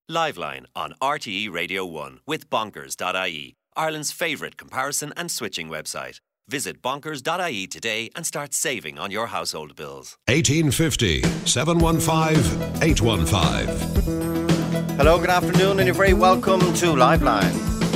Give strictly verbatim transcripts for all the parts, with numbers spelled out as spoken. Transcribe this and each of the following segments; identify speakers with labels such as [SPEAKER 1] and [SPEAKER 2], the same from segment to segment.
[SPEAKER 1] Liveline on R T E Radio one with bonkers dot I E, Ireland's favourite comparison and switching website. Visit bonkers dot I E today and start saving on your household bills.
[SPEAKER 2] eighteen fifty, seven one five, eight one five.
[SPEAKER 3] Hello, good afternoon, and you're very welcome to Liveline.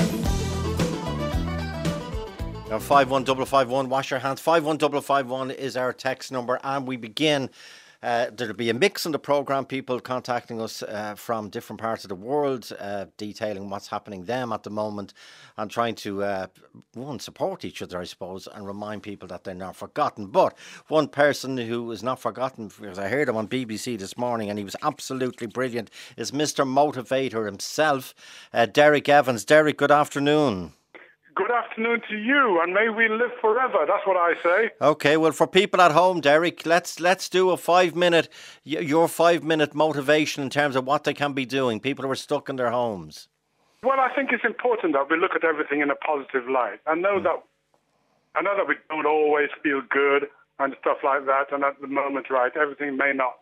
[SPEAKER 3] Now, five one five five one, wash your hands. five one five five one is our text number, and we begin. Uh, there'll be a mix in the programme, people contacting us uh, from different parts of the world, uh, detailing what's happening them at the moment, and trying to, uh, one, support each other, I suppose, and remind people that they're not forgotten. But one person who is not forgotten, because I heard him on B B C this morning, and he was absolutely brilliant, is Mister Motivator himself, uh, Derek Evans. Derek, good afternoon.
[SPEAKER 4] Good afternoon to you, and may we live forever. That's what I say.
[SPEAKER 3] Okay, well, for people at home, Derek, let's let's do a five minute, your five minute motivation in terms of what they can be doing. People who are stuck in their homes.
[SPEAKER 4] Well, I think it's important that we look at everything in a positive light. I know mm. that I know that we don't always feel good and stuff like that, and at the moment, right, everything may not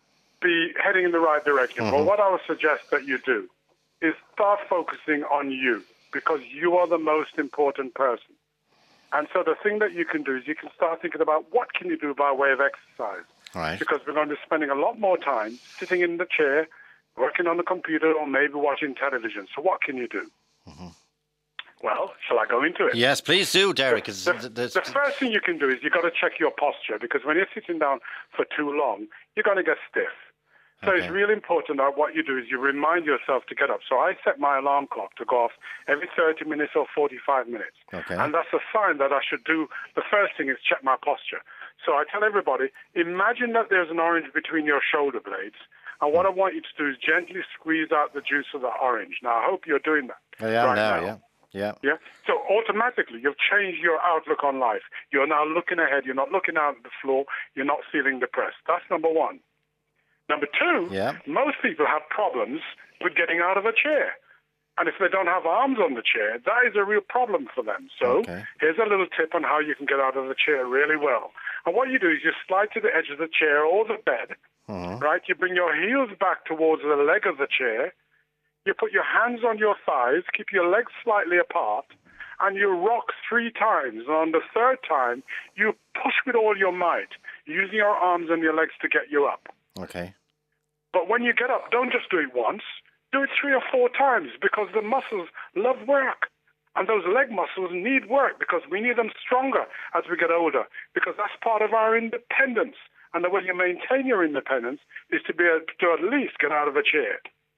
[SPEAKER 4] be heading in the right direction. Mm-hmm. But what I would suggest that you do is start focusing on you, because you are the most important person. And so the thing that you can do is you can start thinking about what can you do by way of exercise.
[SPEAKER 3] Right.
[SPEAKER 4] Because we're going to be spending a lot more time sitting in the chair, working on the computer, or maybe watching television. So what can you do? Mm-hmm. Well, shall I go into it?
[SPEAKER 3] Yes, please do, Derek.
[SPEAKER 4] The, the, the first thing you can do is you've got to check your posture, because when you're sitting down for too long, you're going to get stiff. So okay. It's really important that what you do is you remind yourself to get up. So I set my alarm clock to go off every thirty minutes or forty-five minutes.
[SPEAKER 3] Okay.
[SPEAKER 4] And that's a sign that I should do. The first thing is check my posture. So I tell everybody, imagine that there's an orange between your shoulder blades. And what I want you to do is gently squeeze out the juice of the orange. Now, I hope you're doing that.
[SPEAKER 3] I am
[SPEAKER 4] right
[SPEAKER 3] now,
[SPEAKER 4] now.
[SPEAKER 3] yeah. Yeah.
[SPEAKER 4] Yeah. So automatically, you've changed your outlook on life. You're now looking ahead. You're not looking out at the floor. You're not feeling depressed. That's number one. Number two,
[SPEAKER 3] yeah.
[SPEAKER 4] Most people have problems with getting out of a chair. And if they don't have arms on the chair, that is a real problem for them. So
[SPEAKER 3] okay.
[SPEAKER 4] Here's a little tip on how you can get out of the chair really well. And what you do is you slide to the edge of the chair or the bed,
[SPEAKER 3] mm-hmm.
[SPEAKER 4] right? You bring your heels back towards the leg of the chair. You put your hands on your thighs, keep your legs slightly apart, and you rock three times. And on the third time, you push with all your might, using your arms and your legs to get you up.
[SPEAKER 3] Okay.
[SPEAKER 4] But when you get up, don't just do it once. Do it three or four times, because the muscles love work. And those leg muscles need work, because we need them stronger as we get older, because that's part of our independence. And the way you maintain your independence is to be able to at least get out of a chair.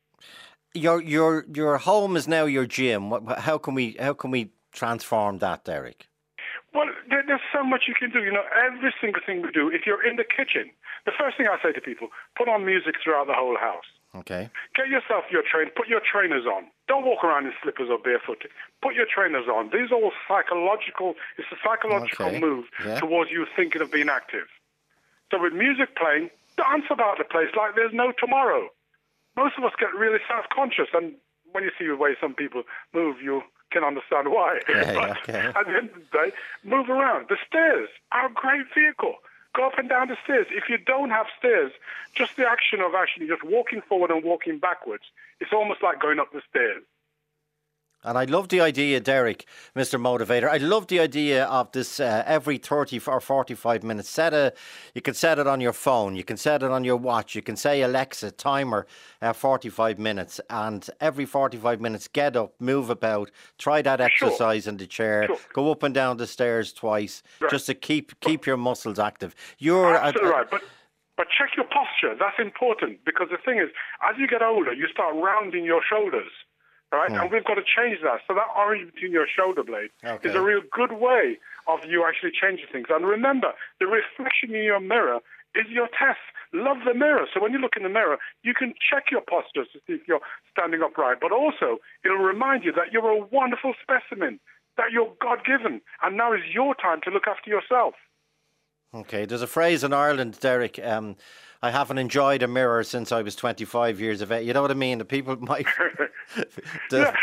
[SPEAKER 3] Your your your home is now your gym. How can we how can we transform that, Derek?
[SPEAKER 4] Well, there, there's so much you can do. You know, every single thing we do. If you're in the kitchen, the first thing I say to people, put on music throughout the whole house.
[SPEAKER 3] Okay.
[SPEAKER 4] Get yourself your train. Put your trainers on. Don't walk around in slippers or barefoot. Put your trainers on. These are all psychological. It's a psychological
[SPEAKER 3] okay.
[SPEAKER 4] move
[SPEAKER 3] yeah.
[SPEAKER 4] towards you thinking of being active. So with music playing, dance about the place like there's no tomorrow. Most of us get really self-conscious, and when you see the way some people move, you can understand why.
[SPEAKER 3] Yeah,
[SPEAKER 4] but
[SPEAKER 3] okay.
[SPEAKER 4] at the end of the day, move around. The stairs are a great vehicle. Go up and down the stairs. If you don't have stairs, just the action of actually just walking forward and walking backwards, it's almost like going up the stairs.
[SPEAKER 3] And I love the idea, Derek, Mister Motivator. I love the idea of this uh, every thirty or forty-five minutes. Set a, you can set it on your phone. You can set it on your watch. You can say, Alexa, timer, uh, forty-five minutes. And every forty-five minutes, get up, move about, try that exercise
[SPEAKER 4] sure.
[SPEAKER 3] in the chair,
[SPEAKER 4] sure.
[SPEAKER 3] go up and down the stairs twice,
[SPEAKER 4] right.
[SPEAKER 3] just to keep keep your muscles active. You're
[SPEAKER 4] Absolutely
[SPEAKER 3] uh,
[SPEAKER 4] right. But, but check your posture. That's important, because the thing is, as you get older, you start rounding your shoulders. Right? Hmm. And we've got to change that. So that orange between your shoulder blades
[SPEAKER 3] okay.
[SPEAKER 4] is a real good way of you actually changing things. And remember, the reflection in your mirror is your test. Love the mirror. So when you look in the mirror, you can check your posture to see if you're standing upright. But also, it'll remind you that you're a wonderful specimen, that you're God-given. And now is your time to look after yourself.
[SPEAKER 3] Okay, there's a phrase in Ireland, Derek, um, I haven't enjoyed a mirror since I was twenty-five years of age. You know what I mean? The people might... the...
[SPEAKER 4] Yeah.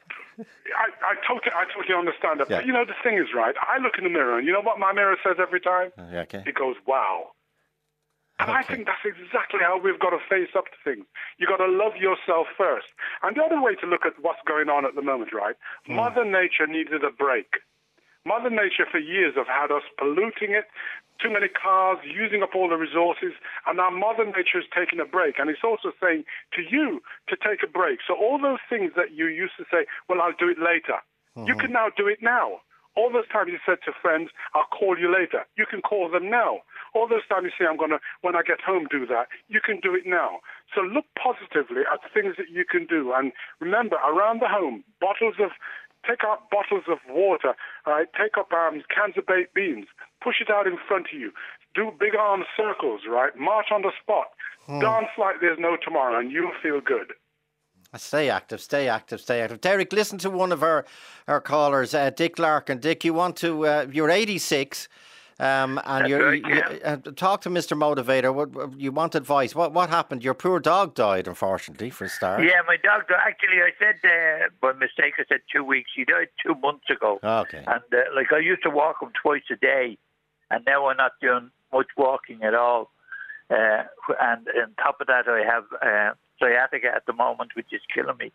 [SPEAKER 4] I, I, totally, I totally understand that.
[SPEAKER 3] Yeah.
[SPEAKER 4] But, you know, the thing is, right, I look in the mirror, and you know what my mirror says every time?
[SPEAKER 3] Okay.
[SPEAKER 4] It goes, wow. And
[SPEAKER 3] Okay.
[SPEAKER 4] I think that's exactly how we've got to face up to things. You've got to love yourself first. And the other way to look at what's going on at the moment, right?
[SPEAKER 3] Mm.
[SPEAKER 4] Mother Nature needed a break. Mother Nature for years have had us polluting it, too many cars, using up all the resources, and now Mother Nature is taking a break. And it's also saying to you to take a break. So all those things that you used to say, well, I'll do it later, mm-hmm. you can now do it now. All those times you said to friends, I'll call you later, you can call them now. All those times you say, I'm going to, when I get home, do that, you can do it now. So look positively at things that you can do. And remember, around the home, bottles of, take out bottles of water, all right? Take up um, cans of baked beans, push it out in front of you, do big arm circles, right? March on the spot, hmm. dance like there's no tomorrow, and you'll feel good.
[SPEAKER 3] Stay active, stay active, stay active. Derek, listen to one of our, our callers, uh, Dick Larkin. Dick, you want to, uh, you're eighty-six, um, and
[SPEAKER 5] That's
[SPEAKER 3] you're,
[SPEAKER 5] right, yeah.
[SPEAKER 3] you, uh, talk to Mister Motivator. What, you want advice. What what happened? Your poor dog died, unfortunately, for a start.
[SPEAKER 5] Yeah, my dog died. Actually, I said, uh, by mistake, I said two weeks. He died two months ago.
[SPEAKER 3] Okay.
[SPEAKER 5] And, uh, like, I used to walk him twice a day, and now I'm not doing much walking at all. Uh, and on top of that, I have uh, sciatica at the moment, which is killing me.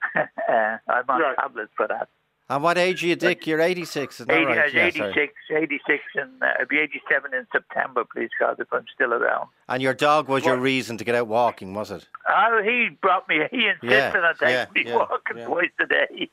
[SPEAKER 5] uh, I'm on
[SPEAKER 4] right.
[SPEAKER 5] tablets for that.
[SPEAKER 3] And what age are you, Dick? You're eighty-six, is that
[SPEAKER 5] eighty,
[SPEAKER 3] right?
[SPEAKER 5] I was
[SPEAKER 3] Yeah,
[SPEAKER 5] eighty-six, eighty-six, and uh, I'll be eighty-seven in September, please God, if I'm still around.
[SPEAKER 3] And your dog was your reason to get out walking, was it?
[SPEAKER 5] Oh, he brought me, he insisted
[SPEAKER 3] Yeah,
[SPEAKER 5] on taking
[SPEAKER 3] yeah,
[SPEAKER 5] me
[SPEAKER 3] yeah,
[SPEAKER 5] walking
[SPEAKER 3] yeah.
[SPEAKER 5] twice a day.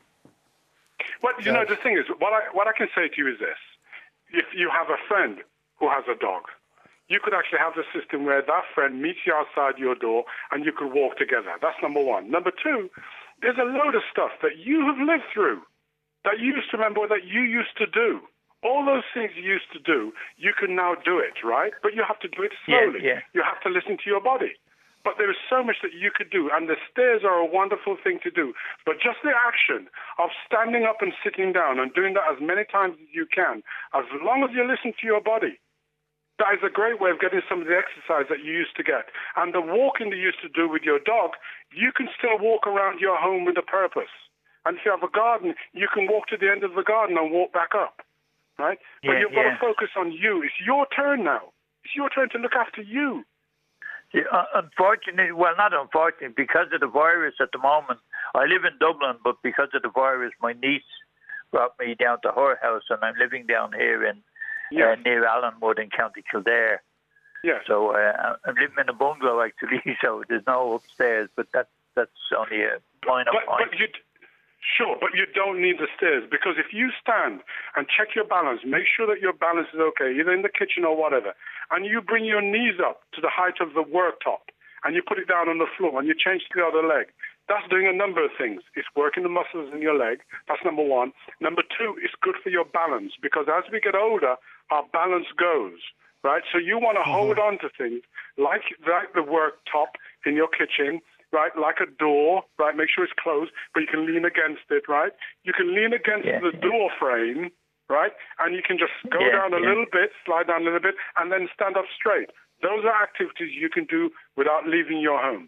[SPEAKER 4] Well, you know, the thing is, what I, what I can say to you is this. If you have a friend who has a dog, you could actually have the system where that friend meets you outside your door and you could walk together. That's number one. Number two, there's a load of stuff that you have lived through that you used to remember, that you used to do. All those things you used to do, you can now do it, right? But you have to do it slowly.
[SPEAKER 5] Yeah, yeah.
[SPEAKER 4] You have to listen to your body. But there is so much that you could do, and the stairs are a wonderful thing to do. But just the action of standing up and sitting down and doing that as many times as you can, as long as you listen to your body, that is a great way of getting some of the exercise that you used to get. And the walking that you used to do with your dog, you can still walk around your home with a purpose. And if you have a garden, you can walk to the end of the garden and walk back up, right? But
[SPEAKER 5] Yeah,
[SPEAKER 4] you've
[SPEAKER 5] yeah.
[SPEAKER 4] got to focus on you. It's your turn now. It's your turn to look after you.
[SPEAKER 5] See, uh, unfortunately, well, not unfortunately, because of the virus at the moment, I live in Dublin, but because of the virus, my niece brought me down to her house, and I'm living down here in
[SPEAKER 4] Yes.
[SPEAKER 5] uh, near Allenwood in County Kildare.
[SPEAKER 4] Yes.
[SPEAKER 5] So uh, I'm living in a bungalow, actually, so there's no upstairs, but that, that's only a minor
[SPEAKER 4] But,
[SPEAKER 5] point.
[SPEAKER 4] but you, sure, but you don't need the stairs, because if you stand and check your balance, make sure that your balance is okay, either in the kitchen or whatever, and you bring your knees up to the height of the worktop, and you put it down on the floor, and you change to the other leg, that's doing a number of things. It's working the muscles in your leg. That's number one. Number two, it's good for your balance, because as we get older, our balance goes, right? So you want to mm-hmm. hold on to things like, like the worktop in your kitchen, right? Like a door, right? Make sure it's closed, but you can lean against it, right? You can lean against
[SPEAKER 5] yeah,
[SPEAKER 4] the
[SPEAKER 5] yeah.
[SPEAKER 4] door frame, right? And you can just go
[SPEAKER 5] Yeah,
[SPEAKER 4] down a
[SPEAKER 5] yeah.
[SPEAKER 4] little bit, slide down a little bit, and then stand up straight. Those are activities you can do without leaving your home.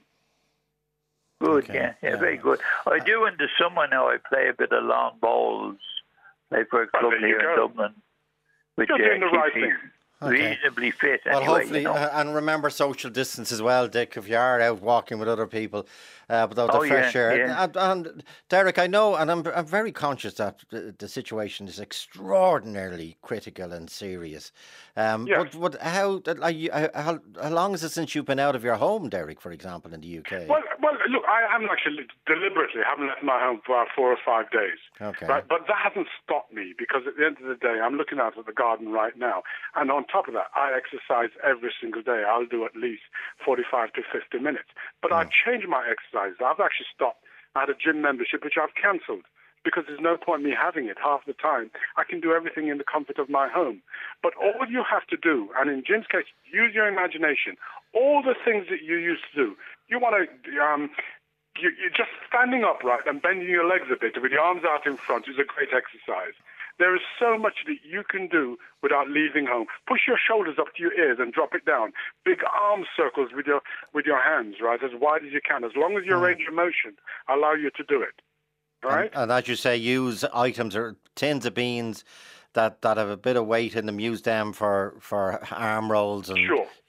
[SPEAKER 5] Good,
[SPEAKER 3] Okay,
[SPEAKER 5] yeah, yeah,
[SPEAKER 3] yeah.
[SPEAKER 5] very good. I do in the summer now, I play a bit of lawn bowls, play for a club
[SPEAKER 4] there you
[SPEAKER 5] here in
[SPEAKER 4] go.
[SPEAKER 5] Dublin, which
[SPEAKER 4] You're doing
[SPEAKER 5] uh,
[SPEAKER 4] the right
[SPEAKER 5] keeps me
[SPEAKER 4] thing.
[SPEAKER 3] Okay.
[SPEAKER 5] reasonably fit
[SPEAKER 3] Well,
[SPEAKER 5] anyway,
[SPEAKER 3] hopefully,
[SPEAKER 5] you know.
[SPEAKER 3] uh, and remember social distance as well, Dick, if you are out walking with other people, uh, without the
[SPEAKER 5] Oh,
[SPEAKER 3] fresh
[SPEAKER 5] yeah,
[SPEAKER 3] air.
[SPEAKER 5] yeah.
[SPEAKER 3] And, and Derek, I know, and I'm, I'm very conscious that the, the situation is extraordinarily critical and serious. Um,
[SPEAKER 4] Yes.
[SPEAKER 3] But, but how, are you, how, how long is it since you've been out of your home, Derek, for example, in the U K?
[SPEAKER 4] Well, well, look, I haven't actually deliberately haven't left my home for about four or five days.
[SPEAKER 3] Okay.
[SPEAKER 4] Right, but that hasn't stopped me, because at the end of the day, I'm looking out at the garden right now, and on top of that, I exercise every single day. I'll do at least forty-five to fifty minutes. But I've changed my exercise. I've actually stopped. I had a gym membership which I've cancelled, because there's no point in me having it half the time. I can do everything in the comfort of my home. But all you have to do, and in Jim's case, use your imagination. All the things that you used to do, you want to, um, you, you're just standing upright and bending your legs a bit with your arms out in front is a great exercise. There is so much that you can do without leaving home. Push your shoulders up to your ears and drop it down. Big arm circles with your with your hands, right, as wide as you can. As long as your range of motion allow you to do it. Right?
[SPEAKER 3] And, and as you say, use items or tins of beans that, that have a bit of weight in them. Use them for, for arm rolls. And,
[SPEAKER 4] Sure.
[SPEAKER 3] Yeah.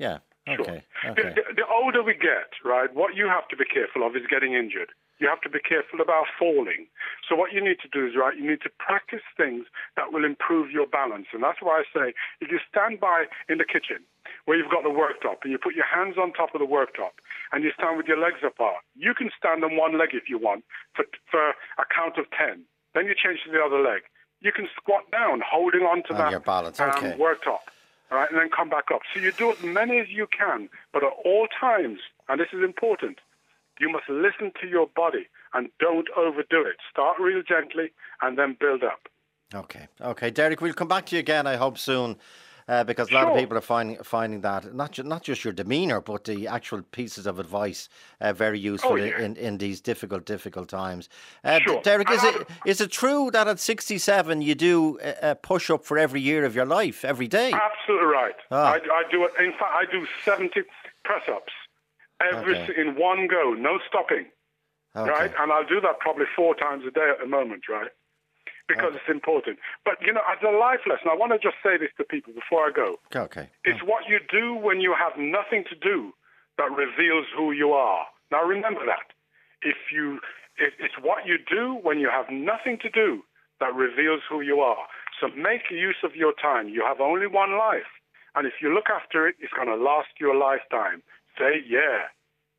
[SPEAKER 3] Okay.
[SPEAKER 4] Sure.
[SPEAKER 3] Okay.
[SPEAKER 4] The, the, the older we get, right, what you have to be careful of is getting injured. You have to be careful about falling. So what you need to do is, right, you need to practice things that will improve your balance. And that's why I say, if you stand by in the kitchen where you've got the worktop and you put your hands on top of the worktop and you stand with your legs apart, you can stand on one leg if you want for, for a count of ten. Then you change to the other leg. You can squat down, holding on to
[SPEAKER 3] On
[SPEAKER 4] that
[SPEAKER 3] your balance, okay.
[SPEAKER 4] um, worktop. All right, and then come back up. So you do as many as you can, but at all times, and this is important, you must listen to your body and don't overdo it. Start real gently and then build up.
[SPEAKER 3] Okay, okay, Derek, we'll come back to you again, I hope, soon. Uh, because a lot
[SPEAKER 4] Sure.
[SPEAKER 3] of people are finding finding that not ju- not just your demeanour, but the actual pieces of advice uh, very useful
[SPEAKER 4] Oh, yeah.
[SPEAKER 3] in, in these difficult difficult times. Uh,
[SPEAKER 4] Sure.
[SPEAKER 3] Derek, is
[SPEAKER 4] And
[SPEAKER 3] it is it true that at sixty-seven you do a, a push up for every year of your life, every day?
[SPEAKER 4] Absolutely right.
[SPEAKER 3] Ah.
[SPEAKER 4] I, I do it. In fact, I do seventy press-ups every
[SPEAKER 3] Okay.
[SPEAKER 4] in one go, no stopping.
[SPEAKER 3] Okay.
[SPEAKER 4] Right, and I'll do that probably four times a day at the moment, right? Because it's important. But you know, as a life lesson, I want to just say this to people before I go.
[SPEAKER 3] Okay.
[SPEAKER 4] It's what you do when you have nothing to do that reveals who you are. Now remember that. If you, it, it's what you do when you have nothing to do that reveals who you are. So make use of your time. You have only one life. And if you look after it, it's going to last you a lifetime. Say yeah.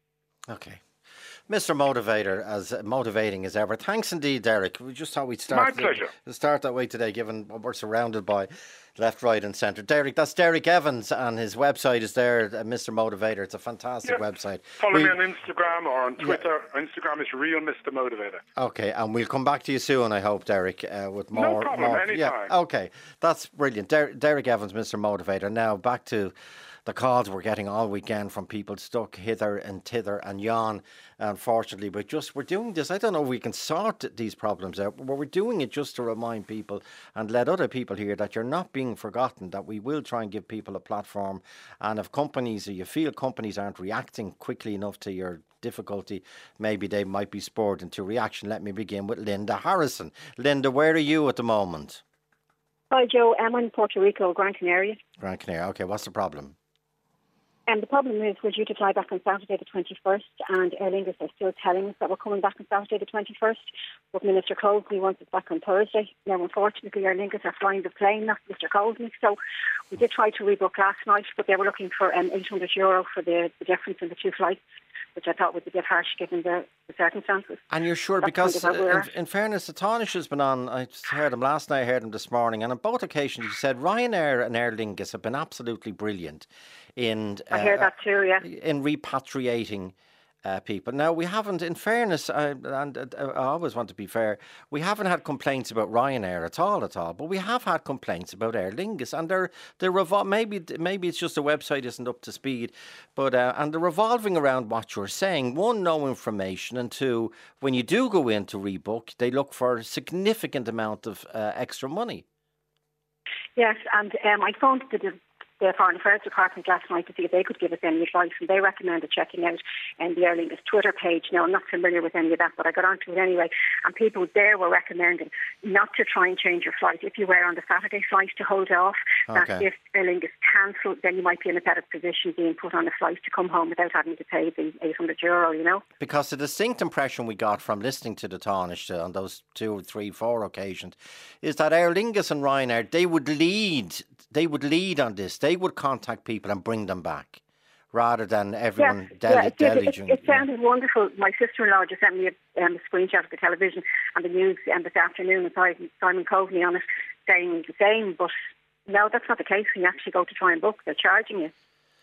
[SPEAKER 3] Okay. Mister Motivator, as motivating as ever. Thanks indeed, Derek. We just thought we'd start,
[SPEAKER 4] My pleasure.
[SPEAKER 3] start that way today, given what we're surrounded by left, right and centre. Derek, that's Derek Evans, and his website is there, uh, Mister Motivator. It's a fantastic
[SPEAKER 4] Yeah.
[SPEAKER 3] website.
[SPEAKER 4] Follow
[SPEAKER 3] We-
[SPEAKER 4] me on Instagram or on Twitter. Instagram is Real Mister Motivator.
[SPEAKER 3] Okay, and we'll come back to you soon, I hope, Derek, uh, with more.
[SPEAKER 4] problem,
[SPEAKER 3] more
[SPEAKER 4] anytime.
[SPEAKER 3] Yeah, okay, that's brilliant. Der- Derek Evans, Mister Motivator. Now, back to the calls we're getting all weekend from people stuck hither and thither and yon, unfortunately. But just, we're doing this, I don't know if we can sort these problems out, but we're doing it just to remind people and let other people hear that you're not being forgotten, that we will try and give people a platform. And if companies, or you feel companies aren't reacting quickly enough to your difficulty, maybe they might be spurred into reaction. Let me begin with Linda Harrison. Linda, where are you at the moment?
[SPEAKER 6] Hi, Joe. I'm in Puerto Rico, Gran Canaria.
[SPEAKER 3] Gran Canaria. Okay, what's the problem?
[SPEAKER 6] And the problem is we're due to fly back on Saturday the twenty-first, and Aer Lingus are still telling us that we're coming back on Saturday the twenty-first, but Minister Coveney wants us back on Thursday. Now, unfortunately, Aer Lingus are flying the plane, not Mister Coveney, so we did try to rebook last night, but they were looking for um, eight hundred euro for the, the difference in the two flights, which I thought was a bit harsh given the, the circumstances.
[SPEAKER 3] And you're sure,
[SPEAKER 6] That's
[SPEAKER 3] because
[SPEAKER 6] kind of how
[SPEAKER 3] uh,
[SPEAKER 6] we're
[SPEAKER 3] in, in fairness, the Tánaiste has been on, I heard him last night, I heard him this morning, and on both occasions he said Ryanair and Aer Lingus have been absolutely brilliant in uh,
[SPEAKER 6] I hear that too, yeah.
[SPEAKER 3] in repatriating uh, people. Now, we haven't, in fairness, uh, and uh, I always want to be fair, we haven't had complaints about Ryanair at all, at all, but we have had complaints about Aer Lingus, and they're, they're revol- maybe maybe it's just the website isn't up to speed, but uh, and they're revolving around what you're saying. One, no information, and two, when you do go in to rebook, they look for a significant amount of uh, extra money.
[SPEAKER 6] Yes, and um, I phoned the, the Foreign Affairs Department last night to see if they could give us any advice, and they recommended checking out um, the Aer Lingus Twitter page. Now, I'm not familiar with any of that, but I got onto it anyway, and people there were recommending not to try and change your flight. If you were on the Saturday flight, to hold off. That
[SPEAKER 3] Okay.
[SPEAKER 6] if Aer Lingus cancelled, then you might be in a better position being put on a flight to come home without having to pay the eight hundred euro, you know.
[SPEAKER 3] Because the distinct impression we got from listening to the Tánaiste on those two, three, four occasions is that Aer Lingus and Ryanair, they would lead, they would lead on this. They would contact people and bring them back, rather than everyone
[SPEAKER 6] yeah,
[SPEAKER 3] dele-
[SPEAKER 6] yeah, it, did. it,
[SPEAKER 3] deluging.
[SPEAKER 6] it, it sounded wonderful. My sister-in-law just sent me a, um, a screenshot of the television and the news um, this afternoon with Simon Simon Coveney on it, saying the same, but no, that's not the case. When you actually go to try and book, they're charging you.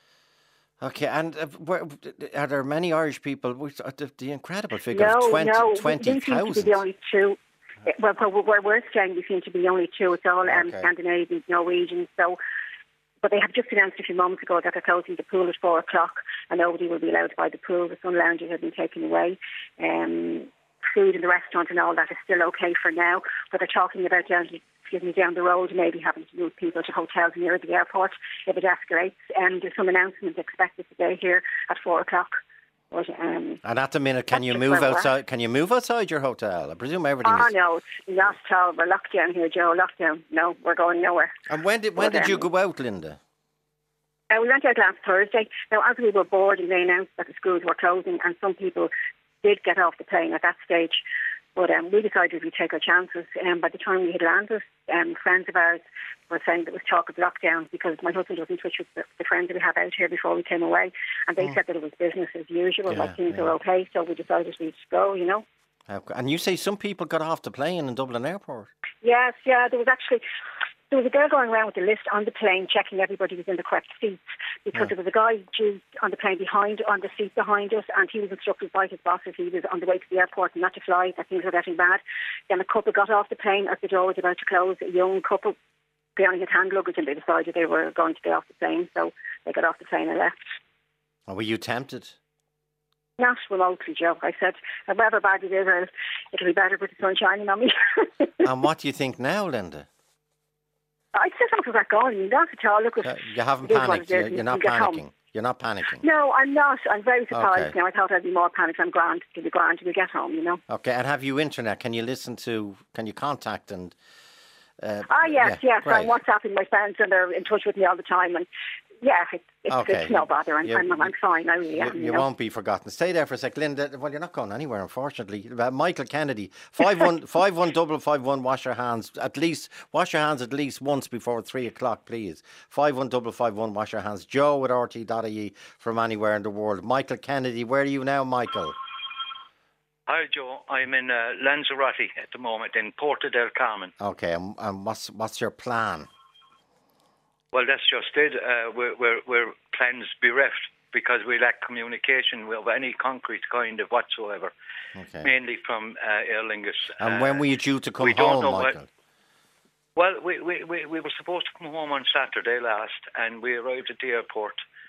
[SPEAKER 3] Okay, and uh, where, are there many Irish people? Which, uh, the, the incredible figure
[SPEAKER 6] No,
[SPEAKER 3] of twenty,
[SPEAKER 6] no,
[SPEAKER 3] twenty
[SPEAKER 6] we seem to be
[SPEAKER 3] thousand.
[SPEAKER 6] the only two. Well, where we're staying, we seem to be the only two. It's all um,
[SPEAKER 3] Okay.
[SPEAKER 6] Scandinavians, Norwegians. So, but they have just announced a few moments ago that they're closing the pool at four o'clock, and nobody will be allowed by the pool. The sun lounges have been taken away. Um, food in the restaurant and all that is still okay for now, but they're talking about down, excuse me, down the road maybe having to move people to hotels near the airport if it escalates. And there's some announcements expected today here at four o'clock. But, um,
[SPEAKER 3] And at the minute, can
[SPEAKER 6] that's
[SPEAKER 3] you
[SPEAKER 6] just
[SPEAKER 3] move
[SPEAKER 6] where we're at.
[SPEAKER 3] outside? Can you move outside your hotel? I presume everything
[SPEAKER 6] Oh
[SPEAKER 3] is.
[SPEAKER 6] no, it's not at all. We're locked down here, Joe. Lockdown. No, we're going nowhere.
[SPEAKER 3] And when did when
[SPEAKER 6] But,
[SPEAKER 3] did you
[SPEAKER 6] um,
[SPEAKER 3] go out, Linda?
[SPEAKER 6] Uh, we went out last Thursday. Now, as we were boarding, they announced that the schools were closing, and some people did get off the plane at that stage. But um, we decided we'd take our chances. Um, by the time we had landed, um, friends of ours were saying there was talk of lockdown because my husband was in touch with the, the friends that we have out here before we came away, and they mm. said that it was business as usual,
[SPEAKER 3] yeah,
[SPEAKER 6] like things
[SPEAKER 3] yeah.
[SPEAKER 6] are okay. So we decided we'd just go, you know.
[SPEAKER 3] And you say some people got off the plane in Dublin Airport?
[SPEAKER 6] Yes, yeah. There was actually there was a girl going around with a list on the plane, checking everybody was in the correct seats, because yeah. there was a guy due on the plane behind, on the seat behind us, and he was instructed by his boss as he was on the way to the airport not to fly, that things were getting bad. Then a couple got off the plane as the door was about to close, a young couple bearing his hand luggage, and they decided they were going to get off the plane, so they got off the plane and left.
[SPEAKER 3] And were you tempted?
[SPEAKER 6] Not remotely, Joe. I said, however bad it is, it'll be better with the sun shining on me.
[SPEAKER 3] And what do you think now, Linda?
[SPEAKER 6] I just not that going. Not at all. Look,
[SPEAKER 3] uh, you haven't panicked. You're, you're not panicking. Home. You're not panicking.
[SPEAKER 6] No, I'm not. I'm very surprised
[SPEAKER 3] okay.
[SPEAKER 6] now. I thought I'd be more panicked. I'm grand. To be grand till we get home, you know.
[SPEAKER 3] Okay. And have you internet? Can you listen to? Can you contact and? Uh,
[SPEAKER 6] ah, yes,
[SPEAKER 3] yeah,
[SPEAKER 6] yes. Right. I'm WhatsApping my friends, and they're in touch with me all the time. And yeah, it, it's,
[SPEAKER 3] okay.
[SPEAKER 6] it's no bother. I'm,
[SPEAKER 3] you,
[SPEAKER 6] I'm, I'm fine. I really
[SPEAKER 3] you,
[SPEAKER 6] am.
[SPEAKER 3] You,
[SPEAKER 6] you know?
[SPEAKER 3] won't be forgotten. Stay there for a sec, Linda. Well, you're not going anywhere, unfortunately. Uh, Michael Kennedy, five one five one double five one. Wash your hands at least. Wash your hands at least once before three o'clock, please. Five one double five one. Wash your hands. Joe at R T dot I E from anywhere in the world. Michael Kennedy, where are you now, Michael?
[SPEAKER 7] Hi, Joe. I'm in uh, Lanzarote at the moment, in Porto del Carmen.
[SPEAKER 3] Okay, and, and what's what's your plan?
[SPEAKER 7] Well, that's just it. Uh, we're, we're, we're plans bereft because we lack communication of any concrete kind of whatsoever, okay. mainly from uh, Aer Lingus.
[SPEAKER 3] And uh, when were you due to come
[SPEAKER 7] we
[SPEAKER 3] home,
[SPEAKER 7] don't know
[SPEAKER 3] Michael?
[SPEAKER 7] What, well, we, we, we, we were supposed to come home on Saturday last, and we arrived at the airport.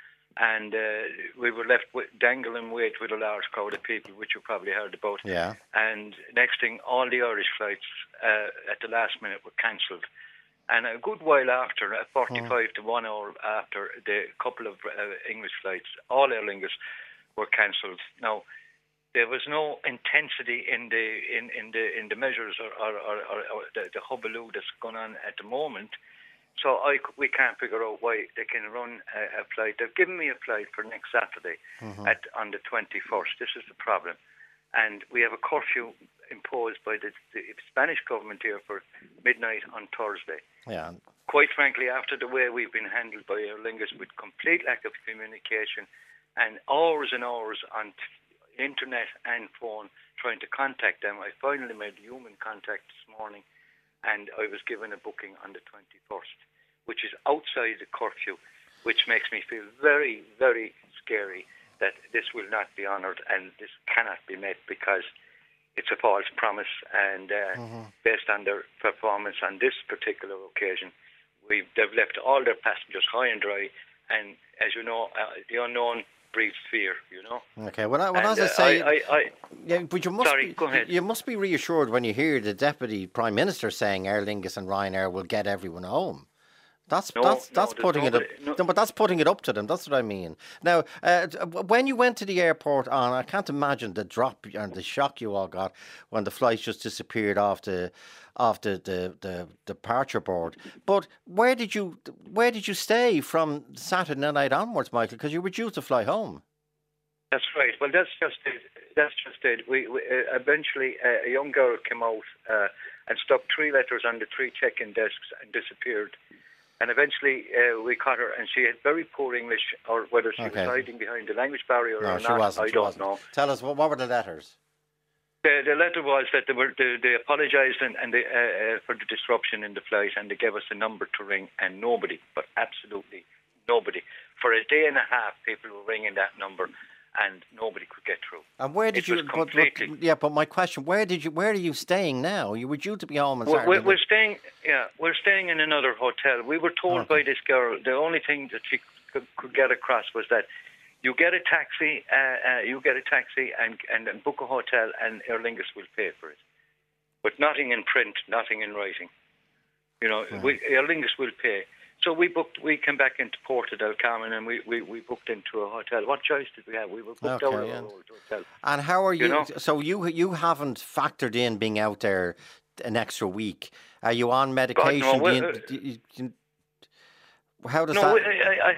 [SPEAKER 7] And uh, we were left with, dangling wait with a large crowd of people, which you probably heard about.
[SPEAKER 3] Yeah.
[SPEAKER 7] And next thing, all the Irish flights uh, at the last minute were cancelled. And a good while after, uh, forty-five oh. to one hour after, the couple of uh, English flights, all Aer Lingus, were cancelled. Now, there was no intensity in the in, in the in the measures or, or, or, or the, the hubbub that's going on at the moment. So I, we can't figure out why they can run a, a flight. They've given me a flight for next Saturday mm-hmm. at on the twenty-first. This is the problem. And we have a curfew imposed by the, the Spanish government here for midnight on Thursday.
[SPEAKER 3] Yeah.
[SPEAKER 7] Quite frankly, after the way we've been handled by Aer Lingus with complete lack of communication and hours and hours on t- internet and phone trying to contact them, I finally made human contact this morning. And I was given a booking on the twenty-first, which is outside the curfew, which makes me feel very, very scary that this will not be honoured and this cannot be met because it's a false promise. And uh, mm-hmm. based on their performance on this particular occasion, we've, they've left all their passengers high and dry. And as you know, uh, the unknown breeds fear, you know.
[SPEAKER 3] Okay, well, I, well
[SPEAKER 7] and,
[SPEAKER 3] as I say,
[SPEAKER 7] uh, I, I, I,
[SPEAKER 3] yeah, but you must
[SPEAKER 7] sorry,
[SPEAKER 3] be,
[SPEAKER 7] go ahead.
[SPEAKER 3] You must be reassured when you hear the Deputy Prime Minister saying Aer Lingus and Ryanair will get everyone home. That's
[SPEAKER 7] no,
[SPEAKER 3] that's that's
[SPEAKER 7] no,
[SPEAKER 3] putting
[SPEAKER 7] nobody,
[SPEAKER 3] it up.
[SPEAKER 7] no.
[SPEAKER 3] No, but that's putting it up to them. That's what I mean. Now, uh, when you went to the airport, on I can't imagine the drop and the shock you all got when the flight just disappeared off the off the, the, the departure board. But where did you where did you stay from Saturday night onwards, Michael? Because you were due to fly home.
[SPEAKER 7] That's right. Well, that's just it. That's just it. We, we uh, eventually uh, a young girl came out uh, and stuck three letters on the three check-in desks and disappeared. And eventually uh, we caught her, and she had very poor English, or whether she
[SPEAKER 3] okay.
[SPEAKER 7] was hiding behind the language barrier
[SPEAKER 3] no,
[SPEAKER 7] or
[SPEAKER 3] she
[SPEAKER 7] not,
[SPEAKER 3] wasn't,
[SPEAKER 7] I
[SPEAKER 3] she
[SPEAKER 7] don't
[SPEAKER 3] wasn't.
[SPEAKER 7] know.
[SPEAKER 3] Tell us, what, what were the letters?
[SPEAKER 7] The, the letter was that they were they, they apologised and, and they, uh, uh, for the disruption in the flight, and they gave us a number to ring, and nobody, but absolutely nobody. For a day and a half, people were ringing that number, and nobody could get through.
[SPEAKER 3] And where did
[SPEAKER 7] it
[SPEAKER 3] you? But, but, yeah, but my question: Where did you? Where are you staying now? You were due to be home on Saturday.
[SPEAKER 7] We're, we're staying. Yeah, we're staying in another hotel. We were told okay. by this girl the only thing that she could, could get across was that you get a taxi, uh, uh, you get a taxi, and, and and book a hotel, and Aer Lingus will pay for it. But nothing in print, nothing in writing. You know, mm-hmm. we, Aer Lingus will pay. So we booked. We came back into Porto del Carmen, and we, we, we booked into a hotel. What choice did we have? We were booked
[SPEAKER 3] okay,
[SPEAKER 7] out of
[SPEAKER 3] yeah.
[SPEAKER 7] our old hotel.
[SPEAKER 3] And how are you?
[SPEAKER 7] you know?
[SPEAKER 3] So you you haven't factored in being out there an extra week. Are you on medication?
[SPEAKER 7] God, no,
[SPEAKER 3] do you, do you, do you, how does
[SPEAKER 7] no,
[SPEAKER 3] that?
[SPEAKER 7] I, I,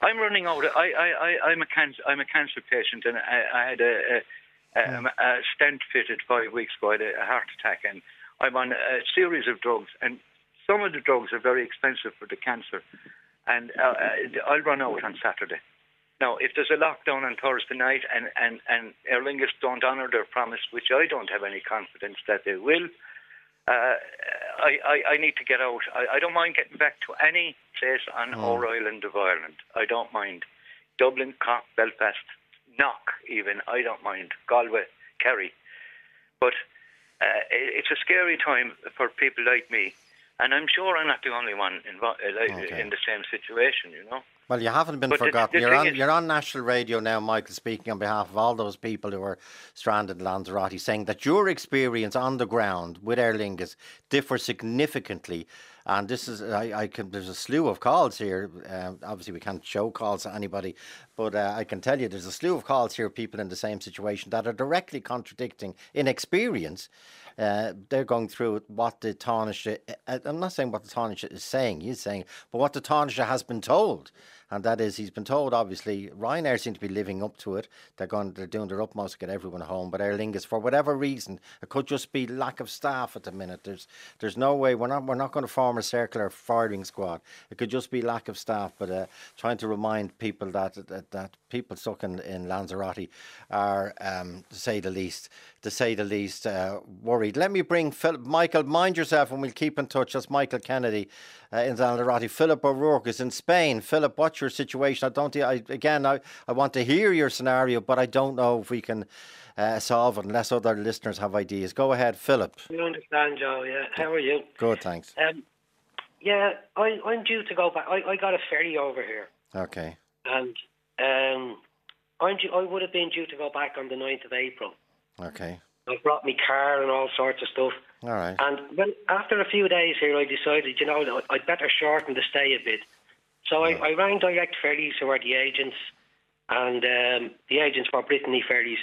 [SPEAKER 7] I'm running out. Of, I, I, I, I'm a cancer. I'm a cancer patient, and I, I had a, a, a,
[SPEAKER 3] Mm.
[SPEAKER 7] a stent fitted five weeks ago. I had a heart attack, and I'm on a series of drugs. And some of the drugs are very expensive for the cancer, and uh, I'll run out on Saturday. Now, if there's a lockdown on Thursday night, and and and Aer Lingus don't honour their promise, which I don't have any confidence that they will. Uh, I, I, I need to get out. I, I don't mind getting back to any place on
[SPEAKER 3] Oh.
[SPEAKER 7] our island of Ireland. I don't mind. Dublin, Cork, Belfast, Knock even. I don't mind. Galway, Kerry. But uh, it, it's a scary time for people like me. And I'm sure I'm not the only one invo- uh, like,
[SPEAKER 3] Okay.
[SPEAKER 7] in the same situation, you know.
[SPEAKER 3] Well, you haven't been
[SPEAKER 7] But the-
[SPEAKER 3] forgotten.
[SPEAKER 7] the
[SPEAKER 3] you're
[SPEAKER 7] thing
[SPEAKER 3] on
[SPEAKER 7] is-
[SPEAKER 3] you're on national radio now, Michael, speaking on behalf of all those people who are stranded in Lanzarote, saying that your experience on the ground with Aer Lingus differs significantly. And this is, I, I can, there's a slew of calls here. Um, obviously, we can't show calls to anybody, but uh, I can tell you there's a slew of calls here, people in the same situation that are directly contradicting in experience. Uh, they're going through what the Taoiseach, uh, I'm not saying what the Taoiseach is saying, he's saying, but what the Taoiseach has been told. And that is, he's been told, obviously, Ryanair seem to be living up to it. They're going, they're doing their utmost to get everyone home. But Aer Lingus, for whatever reason, it could just be lack of staff at the minute. There's, there's no way we're not, we're not going to form a circular firing squad. It could just be lack of staff. But uh, trying to remind people that that, that people stuck in, in Lanzarote are, um, to say the least, to say the least, uh, worried. Let me bring Phil, Michael. Mind yourself, and we'll keep in touch. That's Michael Kennedy uh, in Lanzarote. Philip O'Rourke is in Spain. Philip, what's your situation? I don't. I, again, I, I want to hear your scenario, but I don't know if we can uh, solve it unless other listeners have ideas. Go ahead, Philip.
[SPEAKER 8] You understand, Joe? Yeah. How are you?
[SPEAKER 3] Good, thanks.
[SPEAKER 8] Um, yeah, I, I'm due to go back. I, I got a ferry over here,
[SPEAKER 3] Okay.
[SPEAKER 8] and um, I'm due, I would have been due to go back on the ninth of April.
[SPEAKER 3] Okay.
[SPEAKER 8] I brought my car and all sorts of stuff.
[SPEAKER 3] All right.
[SPEAKER 8] And when, after a few days here, I decided, you know, I'd better shorten the stay a bit. So I, I rang Direct Ferries, who are the agents, and um, the agents for Brittany Ferries,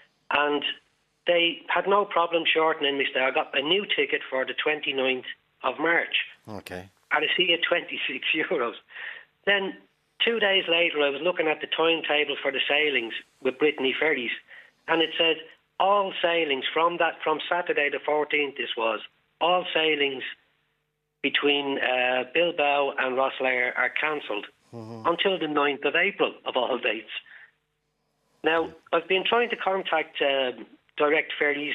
[SPEAKER 8] and they had no problem shortening my stay. I got a new ticket for the twenty-ninth of March.
[SPEAKER 3] Okay.
[SPEAKER 8] At a fee of twenty-six euros. Then, two days later, I was looking at the timetable for the sailings with Brittany Ferries, and it said all sailings from that from Saturday the fourteenth, this was, all sailings between uh, Bilbao and Rosslare are cancelled mm-hmm. until the ninth of April, of all dates. Now, I've been trying to contact uh, Direct Ferries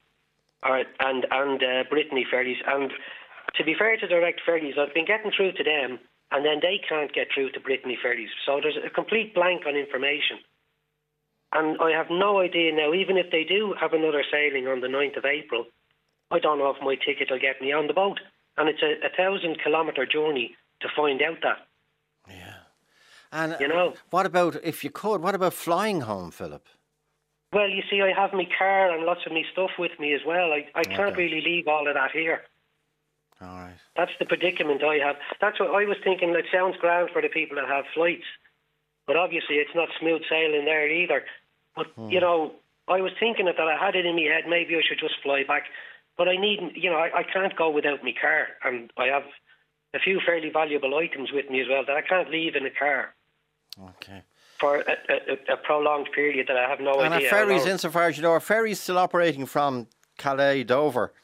[SPEAKER 8] or, and, and uh, Brittany Ferries, and to be fair to Direct Ferries, I've been getting through to them, and then they can't get through to Brittany Ferries. So there's a complete blank on information. And I have no idea now, even if they do have another sailing on the ninth of April, I don't know if my ticket will get me on the boat. And it's a, a thousand kilometre journey to find out that.
[SPEAKER 3] Yeah. And
[SPEAKER 8] you know,
[SPEAKER 3] what about, if you could, what about flying home, Philip?
[SPEAKER 8] Well, you see, I have my car and lots of my stuff with me as well. I, I can't
[SPEAKER 3] Okay.
[SPEAKER 8] really leave all of that here.
[SPEAKER 3] All right.
[SPEAKER 8] That's the predicament I have. That's what I was thinking. It sounds grand for the people that have flights, but obviously it's not smooth sailing there either. But,
[SPEAKER 3] Hmm.
[SPEAKER 8] you know, I was thinking that I had it in my head, maybe I should just fly back. But I need, you know, I, I can't go without my car. And I have a few fairly valuable items with me as well that I can't leave in the car
[SPEAKER 3] Okay.
[SPEAKER 8] for a, a, a prolonged period that I have no
[SPEAKER 3] And
[SPEAKER 8] idea.
[SPEAKER 3] are
[SPEAKER 8] how
[SPEAKER 3] ferries,
[SPEAKER 8] long.
[SPEAKER 3] insofar as you know, are ferries still operating from Calais, Dover?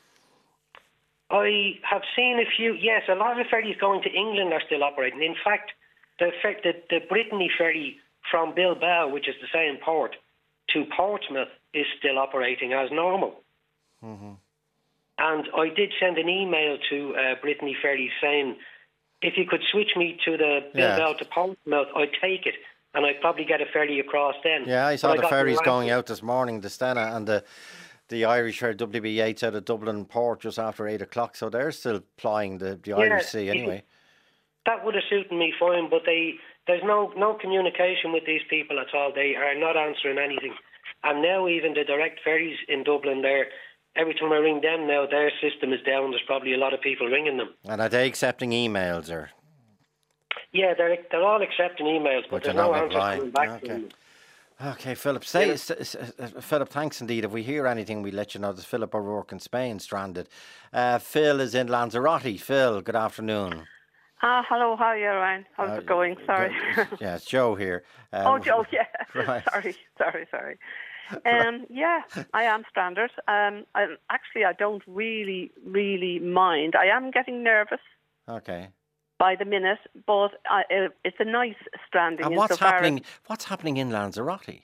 [SPEAKER 8] I have seen a few, yes, a lot of the ferries going to England are still operating. In fact, the, fe- the, the Brittany ferry from Bilbao, which is the same port, to Portsmouth is still operating as normal.
[SPEAKER 3] Mm-hmm.
[SPEAKER 8] And I did send an email to uh, Brittany Ferries saying, if you could switch me to the
[SPEAKER 3] Yeah.
[SPEAKER 8] Bilbao to Portsmouth, I'd take it. And I'd probably get a ferry across then.
[SPEAKER 3] Yeah, I saw
[SPEAKER 8] But
[SPEAKER 3] the
[SPEAKER 8] got
[SPEAKER 3] ferries
[SPEAKER 8] no
[SPEAKER 3] going
[SPEAKER 8] answer.
[SPEAKER 3] out this morning, the Stena and the the Irish or W B eights out of Dublin port just after eight o'clock, so they're still plying the, the
[SPEAKER 8] Yeah,
[SPEAKER 3] Irish Sea
[SPEAKER 8] you
[SPEAKER 3] anyway.
[SPEAKER 8] That would have suited me fine, but they there's no, no communication with these people at all. They are not answering anything. And now even the direct ferries in Dublin, there, every time I ring them now, their system is down. There's probably a lot of people ringing them.
[SPEAKER 3] And are they accepting emails or?
[SPEAKER 8] Yeah, they're they're all accepting emails, but,
[SPEAKER 3] But
[SPEAKER 8] there's
[SPEAKER 3] they're
[SPEAKER 8] no
[SPEAKER 3] not
[SPEAKER 8] answer
[SPEAKER 3] replying.
[SPEAKER 8] coming back
[SPEAKER 3] Okay.
[SPEAKER 8] to them.
[SPEAKER 3] Okay, Philip. Say, s- s- s- Philip, thanks indeed. If we hear anything, we'll let you know. There's Philip O'Rourke in Spain, stranded. Uh, Phil is in Lanzarote. Phil, good afternoon.
[SPEAKER 9] Ah, hello, how are you, Ryan? How's
[SPEAKER 3] Uh,
[SPEAKER 9] it going? Sorry.
[SPEAKER 3] Yeah, it's Joe here. Um,
[SPEAKER 9] oh, Joe, yeah.
[SPEAKER 3] Right.
[SPEAKER 9] sorry, sorry, sorry. Um, yeah, I am stranded. Um, I, actually, I don't really, really mind. I am getting nervous
[SPEAKER 3] Okay.
[SPEAKER 9] by the minute, but I, uh, it's a nice stranding.
[SPEAKER 3] And what's
[SPEAKER 9] insofar
[SPEAKER 3] happening?
[SPEAKER 9] As,
[SPEAKER 3] what's happening in Lanzarote?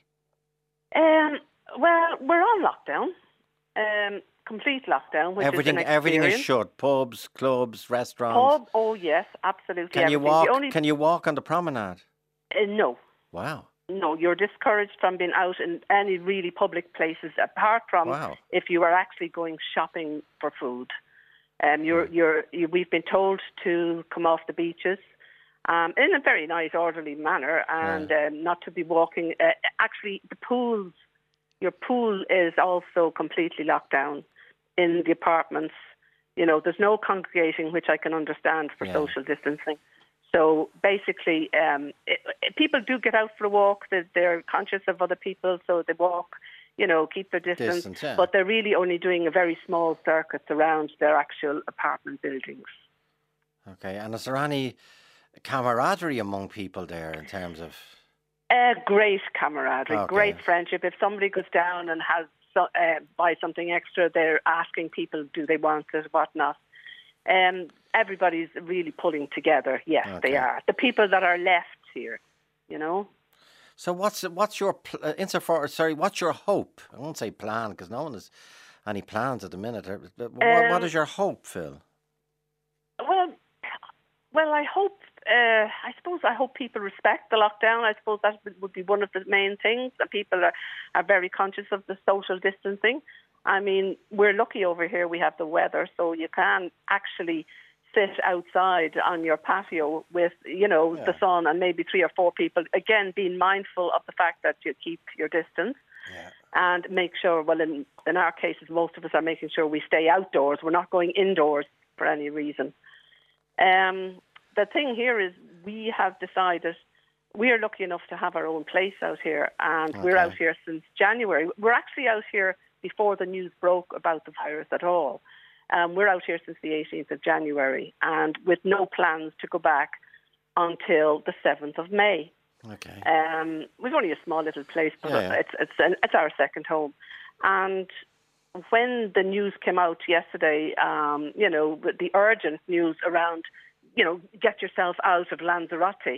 [SPEAKER 9] um, well, we're on lockdown. Um, complete lockdown, which
[SPEAKER 3] Everything,
[SPEAKER 9] is an
[SPEAKER 3] everything is
[SPEAKER 9] experience.
[SPEAKER 3] shut. Pubs, clubs, restaurants.
[SPEAKER 9] Pub, oh yes, absolutely.
[SPEAKER 3] Can you
[SPEAKER 9] everything.
[SPEAKER 3] walk?
[SPEAKER 9] The only,
[SPEAKER 3] Can you walk on the promenade?
[SPEAKER 9] uh, no.
[SPEAKER 3] Wow.
[SPEAKER 9] No, you're discouraged from being out in any really public places, apart from
[SPEAKER 3] Wow.
[SPEAKER 9] if you are actually going shopping for food. Um, you're, you're, you, we've been told to come off the beaches um, in a very nice, orderly manner, and
[SPEAKER 3] Yeah.
[SPEAKER 9] um, not to be walking. Uh, actually, the pools, your pool is also completely locked down in the apartments. You know, there's no congregating, which I can understand for
[SPEAKER 3] Yeah.
[SPEAKER 9] social distancing. So basically, um, it, it, people do get out for a walk. They're, they're conscious of other people, so they walk, you know, keep their distance.
[SPEAKER 3] Distance, yeah.
[SPEAKER 9] But they're really only doing a very small circuits around their actual apartment buildings.
[SPEAKER 3] Okay. And is there any camaraderie among people there in terms of?
[SPEAKER 9] Uh, great camaraderie,
[SPEAKER 3] Okay.
[SPEAKER 9] great friendship. If somebody goes down and has so, uh, buy something extra, they're asking people, do they want it, whatnot. Um, everybody's really pulling together. Yes,
[SPEAKER 3] Okay.
[SPEAKER 9] they are. The people that are left here, you know.
[SPEAKER 3] So what's what's your pl- uh, insofar? Sorry, what's your hope? I won't say plan because no one has any plans at the minute. uh, But what, what
[SPEAKER 9] Um,
[SPEAKER 3] is your hope, Phil?
[SPEAKER 9] Well, well, I hope. Uh, I suppose I hope people respect the lockdown. I suppose that would- would be one of the main things. And people are, are very conscious of the social distancing. I mean, we're lucky over here. We have the weather, so you can actually sit outside on your patio with, you know,
[SPEAKER 3] Yeah.
[SPEAKER 9] the sun and maybe three or four people. Again, being mindful of the fact that you keep your distance.
[SPEAKER 3] Yeah.
[SPEAKER 9] And make sure, well, in, in our cases, most of us are making sure we stay outdoors. We're not going indoors for any reason. Um, the thing here is we have decided we are lucky enough to have our own place out here, and we're
[SPEAKER 3] Okay.
[SPEAKER 9] out here since January. We're actually out here before the news broke about the virus at all. Um, we're out here since the eighteenth of January, and with no plans to go back until the seventh of May.
[SPEAKER 3] Okay.
[SPEAKER 9] Um, we've only a small little place, but
[SPEAKER 3] Yeah, yeah.
[SPEAKER 9] it's it's it's our second home. And when the news came out yesterday, um, you know, with the urgent news around, you know, get yourself out of Lanzarote,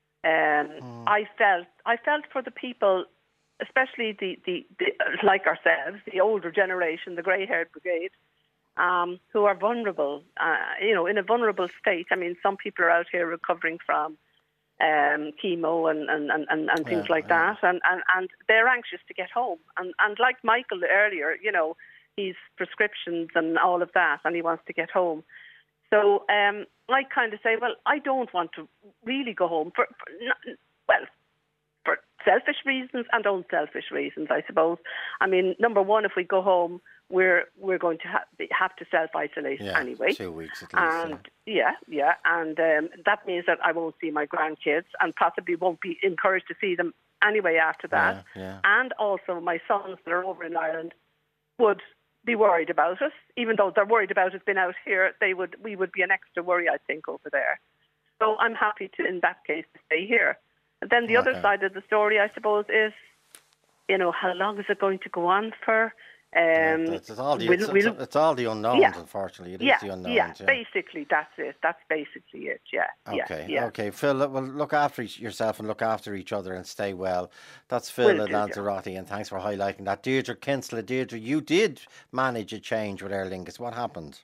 [SPEAKER 9] um, I felt I felt for the people, especially the, the, the like ourselves, the older generation, the grey-haired brigade, um, who are vulnerable, uh, you know, in a vulnerable state. I mean, some people are out here recovering from um, chemo and, and, and, and, and things
[SPEAKER 3] Yeah,
[SPEAKER 9] like
[SPEAKER 3] yeah.
[SPEAKER 9] that, and, and, and they're anxious to get home. And, and like Michael earlier, you know, he's prescriptions and all of that, and he wants to get home. So um, I kind of say, well, I don't want to really go home for, for not, well, for selfish reasons and unselfish reasons, I suppose. I mean, number one, if we go home, we're we're going to ha- have to self-isolate
[SPEAKER 3] Yeah.
[SPEAKER 9] anyway.
[SPEAKER 3] Two weeks at least.
[SPEAKER 9] And yeah, yeah, and um, that means that I won't see my grandkids and possibly won't be encouraged to see them anyway after that.
[SPEAKER 3] Yeah, yeah.
[SPEAKER 9] And also my sons that are over in Ireland would be worried about us, even though they're worried about us being out here. They would, we would be an extra worry, I think, over there. So I'm happy to, in that case, to stay here. And then the other
[SPEAKER 3] Okay.
[SPEAKER 9] side of the story, I suppose, is, you know, how long is it going to go on for? Um,
[SPEAKER 3] Yeah, it's, it's all the
[SPEAKER 9] we'll-
[SPEAKER 3] it's,
[SPEAKER 9] we'll-
[SPEAKER 3] it's, it's all the unknowns.
[SPEAKER 9] Yeah.
[SPEAKER 3] Unfortunately, it is
[SPEAKER 9] yeah,
[SPEAKER 3] the unknowns.
[SPEAKER 9] yeah,
[SPEAKER 3] Yeah.
[SPEAKER 9] basically that's it. That's basically it. Yeah,
[SPEAKER 3] Okay,
[SPEAKER 9] yeah, yeah.
[SPEAKER 3] okay, Phil. look- Well, look after each- yourself and look after each other and stay well. That's Phil
[SPEAKER 9] Will
[SPEAKER 3] at
[SPEAKER 9] do, yeah.
[SPEAKER 3] Lanzarote, and thanks for highlighting that. Deirdre Kinsella, Deirdre, you did manage a change with Aer Lingus. What happened?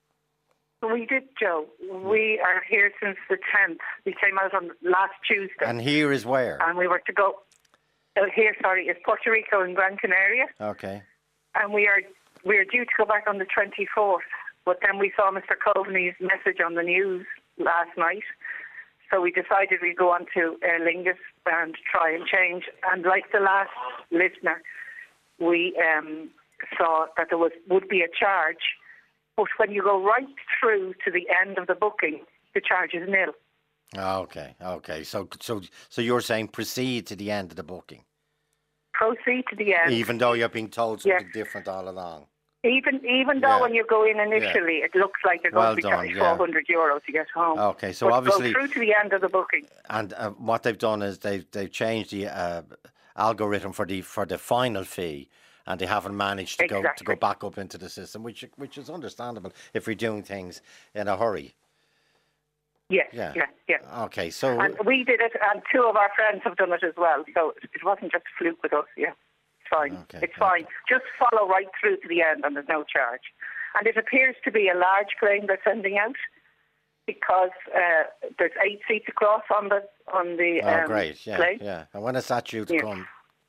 [SPEAKER 10] We did, Joe. We are here since the tenth. We came out on last Tuesday.
[SPEAKER 3] And here is where?
[SPEAKER 10] And we were to go, uh, here, sorry, is Puerto Rico and Gran Canaria.
[SPEAKER 3] Okay.
[SPEAKER 10] And we are we are due to go back on the twenty-fourth. But then we saw Mister Coveney's message on the news last night. So we decided we'd go on to Aer Lingus and try and change. And like the last listener, we um, saw that there was would be a charge. But when you go right through to the end of the booking, the charge is nil.
[SPEAKER 3] Okay, okay. So, so, so you're saying proceed to the end of the booking,
[SPEAKER 10] Proceed to the end.
[SPEAKER 3] even though you're being told
[SPEAKER 10] Yes.
[SPEAKER 3] something different all along.
[SPEAKER 10] Even even though
[SPEAKER 3] Yeah.
[SPEAKER 10] when you go in initially,
[SPEAKER 3] Yeah.
[SPEAKER 10] it looks like you're
[SPEAKER 3] Well
[SPEAKER 10] going to be
[SPEAKER 3] done,
[SPEAKER 10] charged
[SPEAKER 3] yeah.
[SPEAKER 10] four hundred euro to get home.
[SPEAKER 3] Okay, so
[SPEAKER 10] but
[SPEAKER 3] obviously-
[SPEAKER 10] go through to the end of the booking.
[SPEAKER 3] And uh, what they've done is they've they've changed the uh, algorithm for the for the final fee, and they haven't managed to go to
[SPEAKER 10] Exactly.
[SPEAKER 3] go back up into the system, which which is understandable if you're doing things in a hurry.
[SPEAKER 10] Yes,
[SPEAKER 3] Yeah.
[SPEAKER 10] yeah, yeah.
[SPEAKER 3] Okay, so
[SPEAKER 10] And we did it, and two of our friends have done it as well. So it wasn't just a fluke with us. Yeah, it's fine.
[SPEAKER 3] Okay,
[SPEAKER 10] it's fine. Just follow right through to the end, and there's no charge. And it appears to be a large plane they're sending out because uh, there's eight seats across on the on the
[SPEAKER 3] oh
[SPEAKER 10] um,
[SPEAKER 3] great, yeah,
[SPEAKER 10] plane.
[SPEAKER 3] yeah. And when is that due to
[SPEAKER 10] Yeah.
[SPEAKER 3] come?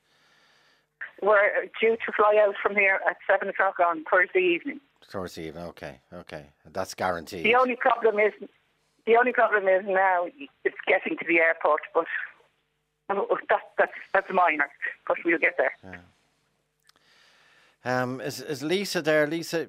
[SPEAKER 10] We're due to fly out from here at seven o'clock on Thursday evening.
[SPEAKER 3] Towards the evening. Okay, okay, that's guaranteed.
[SPEAKER 10] The only problem is, the only problem is now it's getting to the airport, but oh, that, that's that's minor. But we'll get there.
[SPEAKER 3] Um, is is Lisa there? Lisa,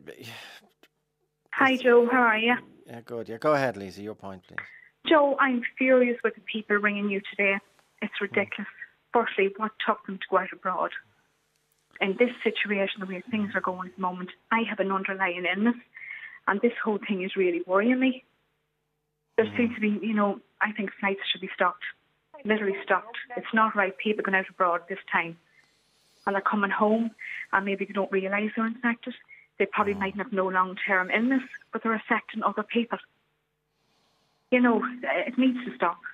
[SPEAKER 11] Hi, Joe. How are you?
[SPEAKER 3] yeah, good. Yeah, go ahead, Lisa. Your point, please.
[SPEAKER 11] Joe, I'm furious with the people ringing you today. It's ridiculous. Firstly, what took them to go out abroad? In this situation, the way things are going at the moment, I have an underlying illness, and this whole thing is really worrying me. There seems to be, you know, I think flights should be stopped. Literally stopped. It's not right, people going out abroad this time. And they're coming home, and maybe they don't realise they're infected. They probably might have no long-term illness, but they're affecting other people. You know, it needs to stop.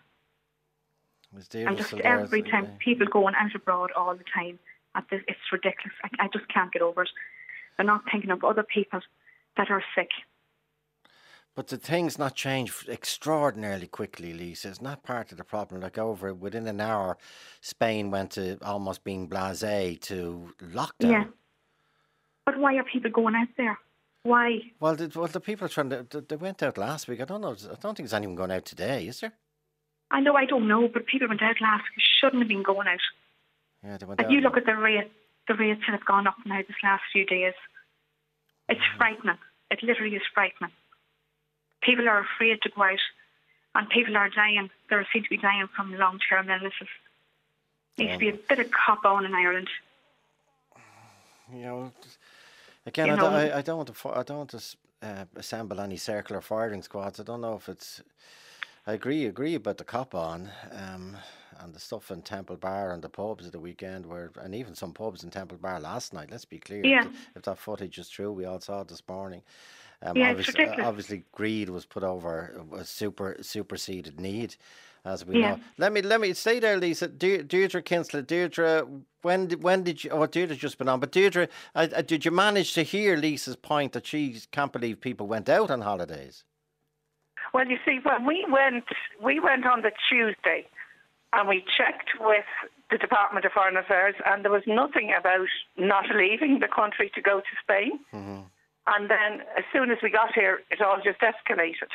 [SPEAKER 3] Is
[SPEAKER 11] And
[SPEAKER 3] David
[SPEAKER 11] just
[SPEAKER 3] still there?
[SPEAKER 11] every time, people going out abroad all the time, at this, it's ridiculous. I, I just can't get over it. They're not thinking of other people that are sick.
[SPEAKER 3] But the thing's not changed extraordinarily quickly, Lisa. It's not part of the problem. Like over within an hour, Spain went to almost being blasé to lockdown.
[SPEAKER 11] Yeah. But why are people going out there? Why?
[SPEAKER 3] Well, the, well, the people are trying to. They went out last week. I don't know. I don't think there's anyone going out today, is there?
[SPEAKER 11] I know I don't know, but people went out last week. Shouldn't have been going out.
[SPEAKER 3] Yeah, they went
[SPEAKER 11] Like
[SPEAKER 3] out.
[SPEAKER 11] you look at the rate, the rates that have gone up now this last few days. It's frightening. It literally is frightening. People are afraid to go out, and people are dying. They seem to be dying from long-term illnesses. Needs to be a bit of cop on in Ireland.
[SPEAKER 3] You know, again,
[SPEAKER 11] You
[SPEAKER 3] I, don't,
[SPEAKER 11] know-
[SPEAKER 3] I, I don't want to. fi- I don't want to uh, assemble any circular firing squads. I don't know if it's. I agree. Agree about the cop on, um, and the stuff in Temple Bar and the pubs at the weekend, where and even some pubs in Temple Bar last night. Let's be clear.
[SPEAKER 11] Yeah.
[SPEAKER 3] If, if that footage is true, we all saw it this morning. Um,
[SPEAKER 11] Yeah, it's
[SPEAKER 3] obviously,
[SPEAKER 11] ridiculous.
[SPEAKER 3] obviously, greed was put over a super superseded need, as we
[SPEAKER 11] Yeah.
[SPEAKER 3] know. Let me let me stay there, Lisa. De- Deirdre Kinsler, Deirdre, when did, when did you? Oh, Deirdre's just been on, but Deirdre, uh, uh, did you manage to hear Lisa's point that she can't believe people went out on holidays?
[SPEAKER 10] Well, you see, when we went, we went on the Tuesday, and we checked with the Department of Foreign Affairs, and there was nothing about not leaving the country to go to Spain.
[SPEAKER 3] Mm-hmm.
[SPEAKER 10] And then, as soon as we got here, it all just escalated.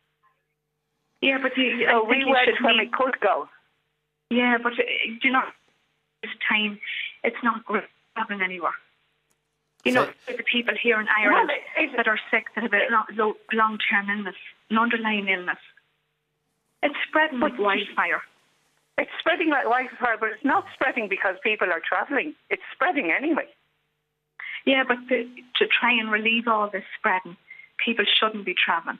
[SPEAKER 11] Yeah, but you,
[SPEAKER 10] So
[SPEAKER 11] I think
[SPEAKER 10] we
[SPEAKER 11] you
[SPEAKER 10] went
[SPEAKER 11] should
[SPEAKER 10] when we
[SPEAKER 11] meet-
[SPEAKER 10] could go.
[SPEAKER 11] Yeah, but uh, do you know, this time it's not great traveling anywhere. You know, the people here in Ireland
[SPEAKER 10] Well, it-
[SPEAKER 11] that are sick, that have a lo- lo- long-term illness, an underlying illness, it's spreading like wildfire.
[SPEAKER 10] It's spreading like wildfire, but it's not spreading because people are travelling. It's spreading anyway.
[SPEAKER 11] Yeah, but to, to try and relieve all this spreading, people shouldn't be travelling.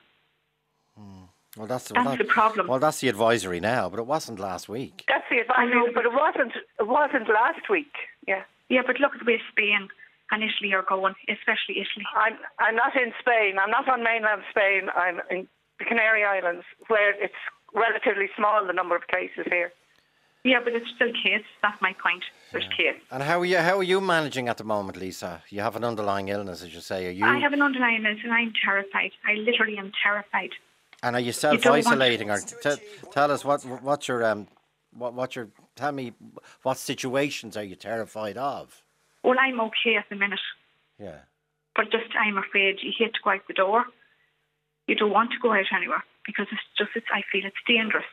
[SPEAKER 3] Well, that's,
[SPEAKER 11] That's
[SPEAKER 3] well,
[SPEAKER 11] the problem.
[SPEAKER 3] Well, that's the advisory now, but it wasn't last week.
[SPEAKER 10] That's the advice, but it wasn't. It wasn't last week. Yeah.
[SPEAKER 11] Yeah, but look at the way Spain and Italy are going, especially Italy.
[SPEAKER 10] I'm I'm not in Spain. I'm not on mainland Spain. I'm in the Canary Islands, where it's relatively small, the number of cases here.
[SPEAKER 11] Yeah, but it's still case. That's my point. There's case.
[SPEAKER 3] And how are you? How are you managing at the moment, Lisa? You have an underlying illness, as you say. Are you?
[SPEAKER 11] I have an underlying illness and I'm terrified. I literally am terrified.
[SPEAKER 3] And are you
[SPEAKER 11] don't want-
[SPEAKER 3] self-isolating, or t- tell us what what's your um what what your tell me what situations are you terrified of?
[SPEAKER 11] Well, I'm okay at the minute,
[SPEAKER 3] Yeah.
[SPEAKER 11] but just I'm afraid you hate to go out the door. You don't want to go out anywhere because it's just, it's, I feel it's dangerous.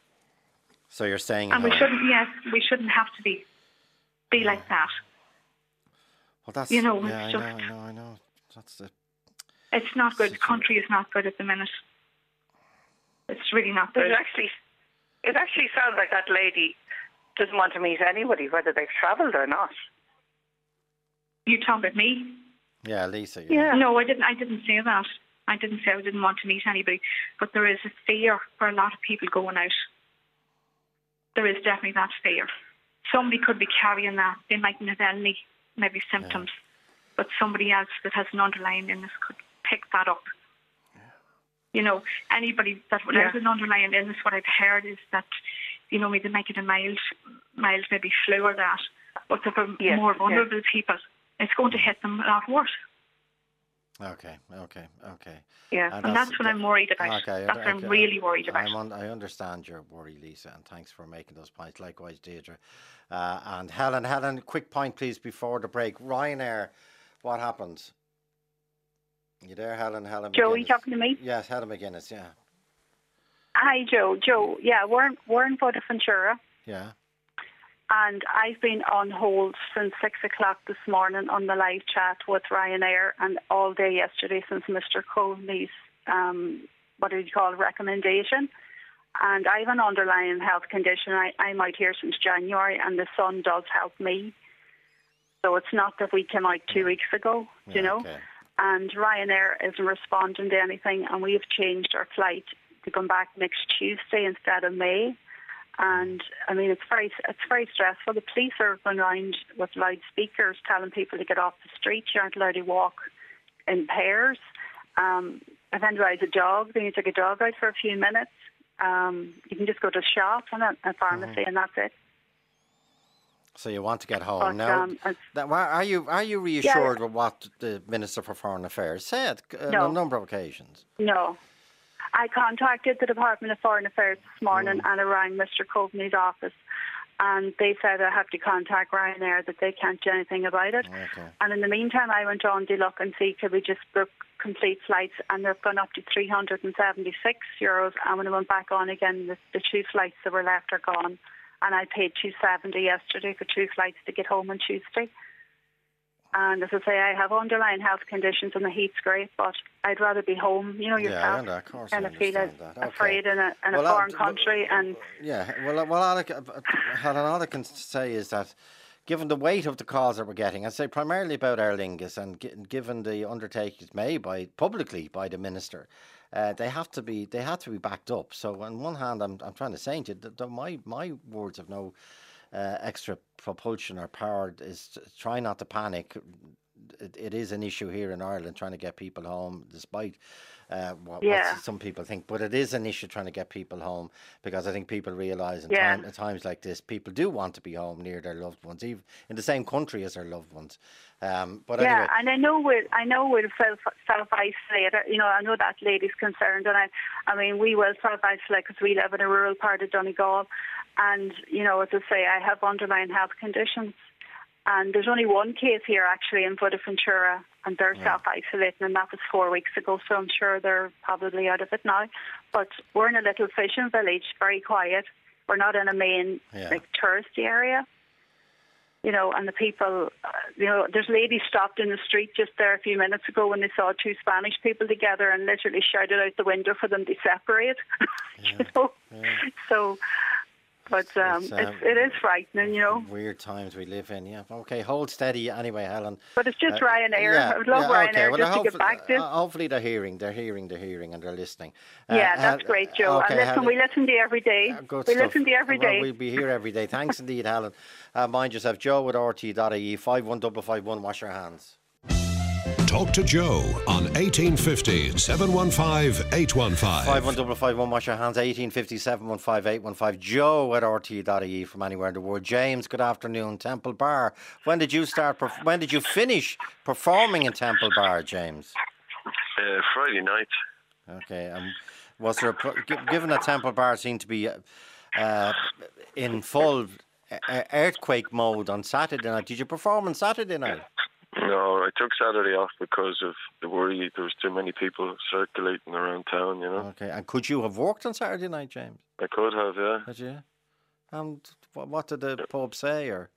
[SPEAKER 3] So you're saying,
[SPEAKER 11] And we shouldn't, yes, we shouldn't have to be be like that.
[SPEAKER 3] Well, that's
[SPEAKER 11] you know,
[SPEAKER 3] yeah,
[SPEAKER 11] it's
[SPEAKER 3] I
[SPEAKER 11] just-
[SPEAKER 3] know, I know, I know. That's the.
[SPEAKER 11] It's not good. The country is not good at the minute. It's really not good.
[SPEAKER 10] It actually, it actually sounds like that lady doesn't want to meet anybody, whether they've travelled or not.
[SPEAKER 11] You talking about me?
[SPEAKER 3] Yeah, Lisa.
[SPEAKER 11] Yeah. No, I didn't. I didn't say that. I didn't say I didn't want to meet anybody. But there is a fear for a lot of people going out. There is definitely that fear. Somebody could be carrying that. They mightn't have any maybe symptoms, yeah. but somebody else that has an underlying illness could pick that up. Yeah. You know, anybody that would have yeah. an underlying illness, what I've heard is that, you know, maybe they make it a mild, mild maybe flu or that. But the yes, more vulnerable yes. people, it's going to hit them a lot worse.
[SPEAKER 3] Okay, okay, okay.
[SPEAKER 11] Yeah, and, and that's, that's what I'm worried about. Okay, that's okay, what I'm really worried about.
[SPEAKER 3] I'm on, I understand your worry, Lisa, and thanks for making those points. Likewise, Deirdre. Uh, and Helen, Helen, quick point, please, before the break. Ryanair, what happened? You there, Helen? Helen
[SPEAKER 6] Joe,
[SPEAKER 3] McGuinness.
[SPEAKER 6] Are you talking to me?
[SPEAKER 3] Yes, Helen McGuinness, yeah.
[SPEAKER 6] Hi, Joe. Joe, yeah, we're in, we're in Fuenteventura.
[SPEAKER 3] Yeah.
[SPEAKER 6] And I've been on hold since six o'clock this morning on the live chat with Ryanair, and all day yesterday since Mister Coveney's, um, what do you call it, recommendation. And I have an underlying health condition. I, I'm out here since January, and the sun does help me. So it's not that we came out two weeks ago, yeah, you know. Okay. And Ryanair isn't responding to anything, and we have changed our flight to come back next Tuesday instead of May. And I mean, it's very, it's very stressful. The police are going around with loudspeakers telling people to get off the street. You aren't allowed to walk in pairs. Um, I've vandalised a dog. Then you take a dog out for a few minutes. Um, you can just go to a shop and a, a pharmacy, mm-hmm. and that's it.
[SPEAKER 3] So you want to get home
[SPEAKER 6] but,
[SPEAKER 3] now?
[SPEAKER 6] Um,
[SPEAKER 3] that, are you are you reassured yeah, with what the Minister for Foreign Affairs said uh,
[SPEAKER 6] no,
[SPEAKER 3] on a number of occasions?
[SPEAKER 6] No. I contacted the Department of Foreign Affairs this morning mm. and I rang Mister Coveney's office, and they said I have to contact Ryanair, that they can't do anything about it.
[SPEAKER 3] Okay.
[SPEAKER 6] And in the meantime, I went on to look and see could we just book complete flights, and they've gone up to three hundred seventy-six euros. And when I went back on again, the, the two flights that were left are gone, and I paid two seventy yesterday for two flights to get home on Tuesday. And as I say, I have underlying health conditions and the heat's great, but I'd rather be home, you know, yourself.
[SPEAKER 3] Yeah, of course
[SPEAKER 6] and
[SPEAKER 3] I
[SPEAKER 6] feel
[SPEAKER 3] that. Okay.
[SPEAKER 6] afraid in a, in
[SPEAKER 3] well,
[SPEAKER 6] a foreign
[SPEAKER 3] uh,
[SPEAKER 6] country. And
[SPEAKER 3] yeah, well, well all, I, Helen, all I can say is that given the weight of the calls that we're getting, I'd say primarily about Aer Lingus, and given the undertakings made by publicly by the minister, uh, they have to be they have to be backed up. So on one hand, I'm I'm trying to say to you that my my words of no uh, extra propulsion or power is to try not to panic. It, it is an issue here in Ireland trying to get people home, despite uh, what,
[SPEAKER 6] yeah.
[SPEAKER 3] what some people think. But it is an issue trying to get people home, because I think people realise in
[SPEAKER 6] yeah.
[SPEAKER 3] time, at times like this, people do want to be home near their loved ones, even in the same country as their loved ones. Um, but
[SPEAKER 6] yeah,
[SPEAKER 3] anyway.
[SPEAKER 6] and I know we'll I know we'll self self isolate. You know, I know that lady's concerned, and I I mean we will self isolate because we live in a rural part of Donegal, and you know, as I say, I have underlying health conditions. And there's only one case here actually in Fuenteventura, and they're yeah. self-isolating, and that was four weeks ago, so I'm sure they're probably out of it now. But we're in a little fishing village, very quiet. We're not in a main yeah. like touristy area, you know. And the people, uh, you know, there's ladies stopped in the street just there a few minutes ago when they saw two Spanish people together and literally shouted out the window for them to separate. Yeah. you know, yeah. so. But um, it's, um, it's, it is frightening, you know.
[SPEAKER 3] Weird times we live in, yeah. Okay, hold steady anyway, Helen.
[SPEAKER 6] But it's just uh,
[SPEAKER 3] Yeah,
[SPEAKER 6] Ryanair. I would love
[SPEAKER 3] yeah,
[SPEAKER 6] Ryanair
[SPEAKER 3] okay. well,
[SPEAKER 6] just to get back to.
[SPEAKER 3] Uh, hopefully they're hearing, they're hearing, they're hearing and they're listening.
[SPEAKER 6] Uh, yeah, that's uh, great, Joe.
[SPEAKER 3] Okay,
[SPEAKER 6] and listen,
[SPEAKER 3] Helen,
[SPEAKER 6] we listen to you every day.
[SPEAKER 3] Uh, good
[SPEAKER 6] we
[SPEAKER 3] stuff.
[SPEAKER 6] listen to you every
[SPEAKER 3] well,
[SPEAKER 6] day.
[SPEAKER 3] We'll be here every day. Thanks indeed, Helen. Uh, mind yourself, Joe at R T dot I E, five one five five one, wash your hands.
[SPEAKER 2] Talk to Joe on eighteen fifty, seven one five, eight one five.
[SPEAKER 3] five one five five one, wash your hands, eighteen fifty, seven one five, eight one five. Joe at R T dot I E from anywhere in the world. James, good afternoon. Temple Bar. When did you start, perf- when did you finish performing in Temple Bar, James?
[SPEAKER 12] Uh, Friday night.
[SPEAKER 3] Okay. Um, was there, a, given that Temple Bar seemed to be uh, uh, in full uh, earthquake mode on Saturday night, did you perform on Saturday night?
[SPEAKER 12] No, I took Saturday off because of the worry there was too many people circulating around town, you know.
[SPEAKER 3] Okay, and could you have worked on Saturday night, James?
[SPEAKER 12] I could have, yeah.
[SPEAKER 3] Did you? And what, what did the pub say, or?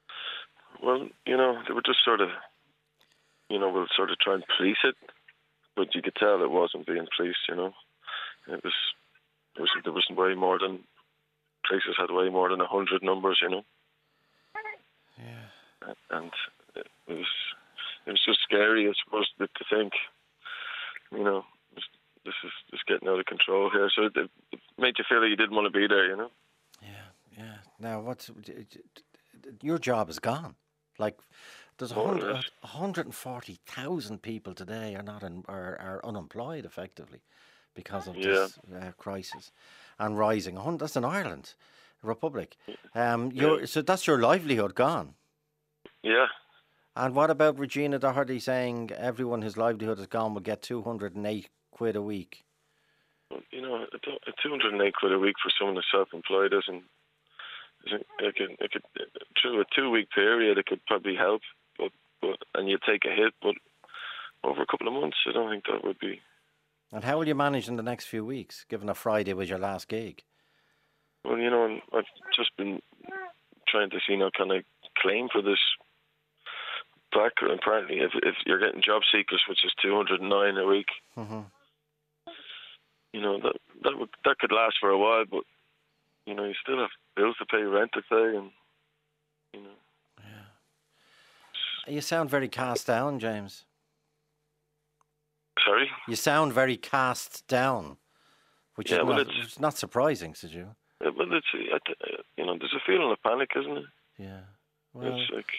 [SPEAKER 12] Well, you know, they were just sort of, you know, we'll sort of try and police it, but you could tell it wasn't being policed, you know. It was, it was there wasn't way more than, places had way more than a hundred numbers, you know.
[SPEAKER 3] Yeah.
[SPEAKER 12] And it was, it was just scary, I suppose, to, to think, you know, this, this is just getting out of control here. So it, it made you feel that you didn't want to be there, you know.
[SPEAKER 3] Yeah, yeah. Now, what's your job is gone? Like, there's
[SPEAKER 12] More or
[SPEAKER 3] one
[SPEAKER 12] less.
[SPEAKER 3] hundred forty thousand people today are not in, are, are unemployed effectively because of
[SPEAKER 12] Yeah.
[SPEAKER 3] this uh, crisis and rising. A hun- That's in Ireland, Republic. Um, your so that's your livelihood gone.
[SPEAKER 12] Yeah.
[SPEAKER 3] And what about Regina Doherty saying everyone whose livelihood is gone will get two hundred and eight quid a week?
[SPEAKER 12] You know, a two- a two hundred and eight quid a week for someone who's self-employed isn't. isn't it could, it could, through a two-week period, it could probably help, but, but and you take a hit. But over a couple of months, I don't think that would be.
[SPEAKER 3] And how will you manage in the next few weeks, given that Friday was your last gig?
[SPEAKER 12] Well, you know, I've just been trying to see, you know, can I claim for this back? Apparently, if if you're getting job seekers, which is two hundred and nine a week,
[SPEAKER 3] Mm-hmm.
[SPEAKER 12] you know, that that would that could last for a while, but you know, you still have bills to pay, rent to pay, and you know.
[SPEAKER 3] You sound very cast down, James.
[SPEAKER 12] Sorry?
[SPEAKER 3] You sound very cast down, which
[SPEAKER 12] Yeah,
[SPEAKER 3] is
[SPEAKER 12] well,
[SPEAKER 3] not,
[SPEAKER 12] it's-
[SPEAKER 3] which is not surprising, said you.
[SPEAKER 12] Yeah, well, it's I th- you know, there's a feeling of panic, isn't it?
[SPEAKER 3] Yeah. Well,
[SPEAKER 12] It's like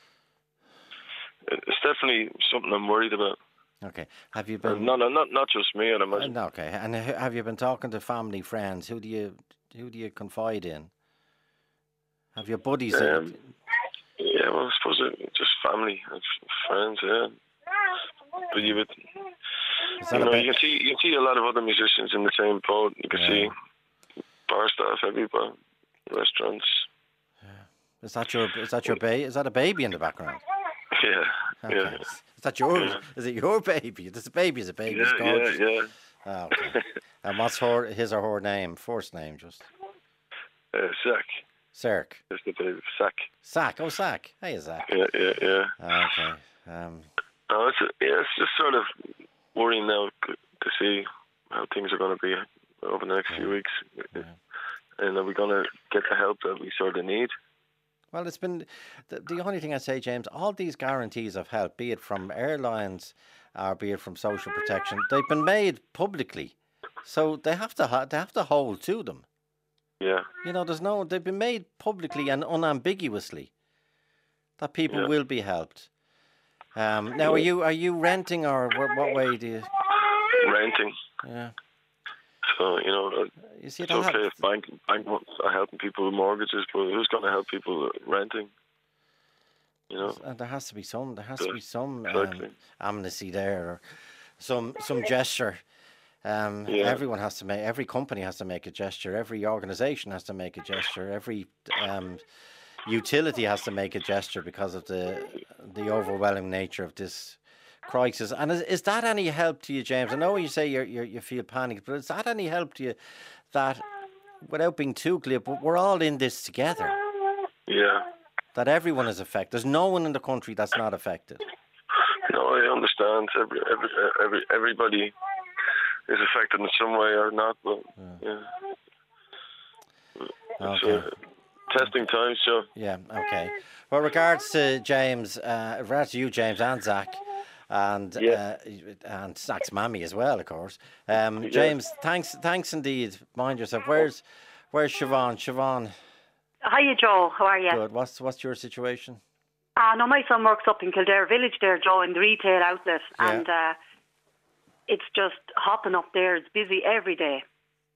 [SPEAKER 12] it's definitely something I'm worried about.
[SPEAKER 3] okay. Have you
[SPEAKER 12] And
[SPEAKER 3] been?
[SPEAKER 12] not not not just me, I'd
[SPEAKER 3] Uh,
[SPEAKER 12] imagine.
[SPEAKER 3] no, okay. And h- have you been talking to family, friends? Who do you who do you confide in? Have your buddies? that-
[SPEAKER 12] Um, yeah, well, I suppose it, just family and f- friends, yeah. But you would,
[SPEAKER 3] Is that
[SPEAKER 12] you
[SPEAKER 3] a
[SPEAKER 12] know,
[SPEAKER 3] bit-
[SPEAKER 12] you can see you can see a lot of other musicians in the same boat. You can
[SPEAKER 3] Yeah.
[SPEAKER 12] see bar staff, everywhere, restaurants.
[SPEAKER 3] Is that your is that your baby? Is that a baby in the background?
[SPEAKER 12] Yeah,
[SPEAKER 3] Okay.
[SPEAKER 12] yeah,
[SPEAKER 3] Is that your?
[SPEAKER 12] Yeah.
[SPEAKER 3] Is it your baby? This baby is a baby.
[SPEAKER 12] yeah,
[SPEAKER 3] It's gorgeous.
[SPEAKER 12] yeah, yeah.
[SPEAKER 3] Ah, okay. And what's her his or her name? First name, just
[SPEAKER 12] Uh, Zach,
[SPEAKER 3] Cirque.
[SPEAKER 12] that's the baby. Zach.
[SPEAKER 3] Sack. Oh, Sack. Hey, Zach.
[SPEAKER 12] Yeah, yeah, yeah.
[SPEAKER 3] Ah, okay. Um,
[SPEAKER 12] No, it's yeah, it's just sort of worrying now c- to see how things are going to be over the next few weeks, and are we going to get the help that we sort of need?
[SPEAKER 3] Well, it's been the, the only thing I say, James. All these guarantees of help, be it from airlines or be it from social protection, they've been made publicly, so they have to ha- they have to hold to them.
[SPEAKER 12] Yeah,
[SPEAKER 3] You know, there's no. They've been made publicly and unambiguously that people
[SPEAKER 12] Yeah.
[SPEAKER 3] will be helped. Um, now, are you are you renting or what, what way do you?
[SPEAKER 12] renting.
[SPEAKER 3] Yeah.
[SPEAKER 12] So you know, uh,
[SPEAKER 3] You see,
[SPEAKER 12] it's
[SPEAKER 3] they'll
[SPEAKER 12] okay
[SPEAKER 3] have-
[SPEAKER 12] if bank bank are helping people with mortgages, but who's going to help people renting? You know,
[SPEAKER 3] And there has to be some. There has to be some
[SPEAKER 12] Exactly.
[SPEAKER 3] um, amnesty there, or some some gesture. Um,
[SPEAKER 12] Yeah.
[SPEAKER 3] Everyone has to make. Every company has to make a gesture. Every organisation has to make a gesture. Every um, utility has to make a gesture because of the the overwhelming nature of this crisis. And is, is that any help to you, James? I know you say you're, you're, you feel panicked, but is that any help to you that, without being too clear, but we're all in this together?
[SPEAKER 12] yeah.
[SPEAKER 3] That everyone is affected. There's no one in the country that's not affected.
[SPEAKER 12] No, I understand. Every, every, every, everybody is affected in some way or not, but yeah. It's
[SPEAKER 3] Okay.
[SPEAKER 12] uh, testing times, so
[SPEAKER 3] Yeah, okay. Well, regards to James, uh, regards to you, James, and Zach, and
[SPEAKER 12] Yeah.
[SPEAKER 3] uh, and Zach's mammy as well, of course. Um,
[SPEAKER 12] Yeah.
[SPEAKER 3] James, thanks, thanks indeed. Mind yourself. Where's Where's Siobhan? Siobhan,
[SPEAKER 13] Hiya, Joe. How are you?
[SPEAKER 3] good. What's What's your situation?
[SPEAKER 13] Uh, no, my son works up in Kildare Village there, Joe, in the retail outlet.
[SPEAKER 3] Yeah.
[SPEAKER 13] And uh, it's just hopping up there. It's busy every day.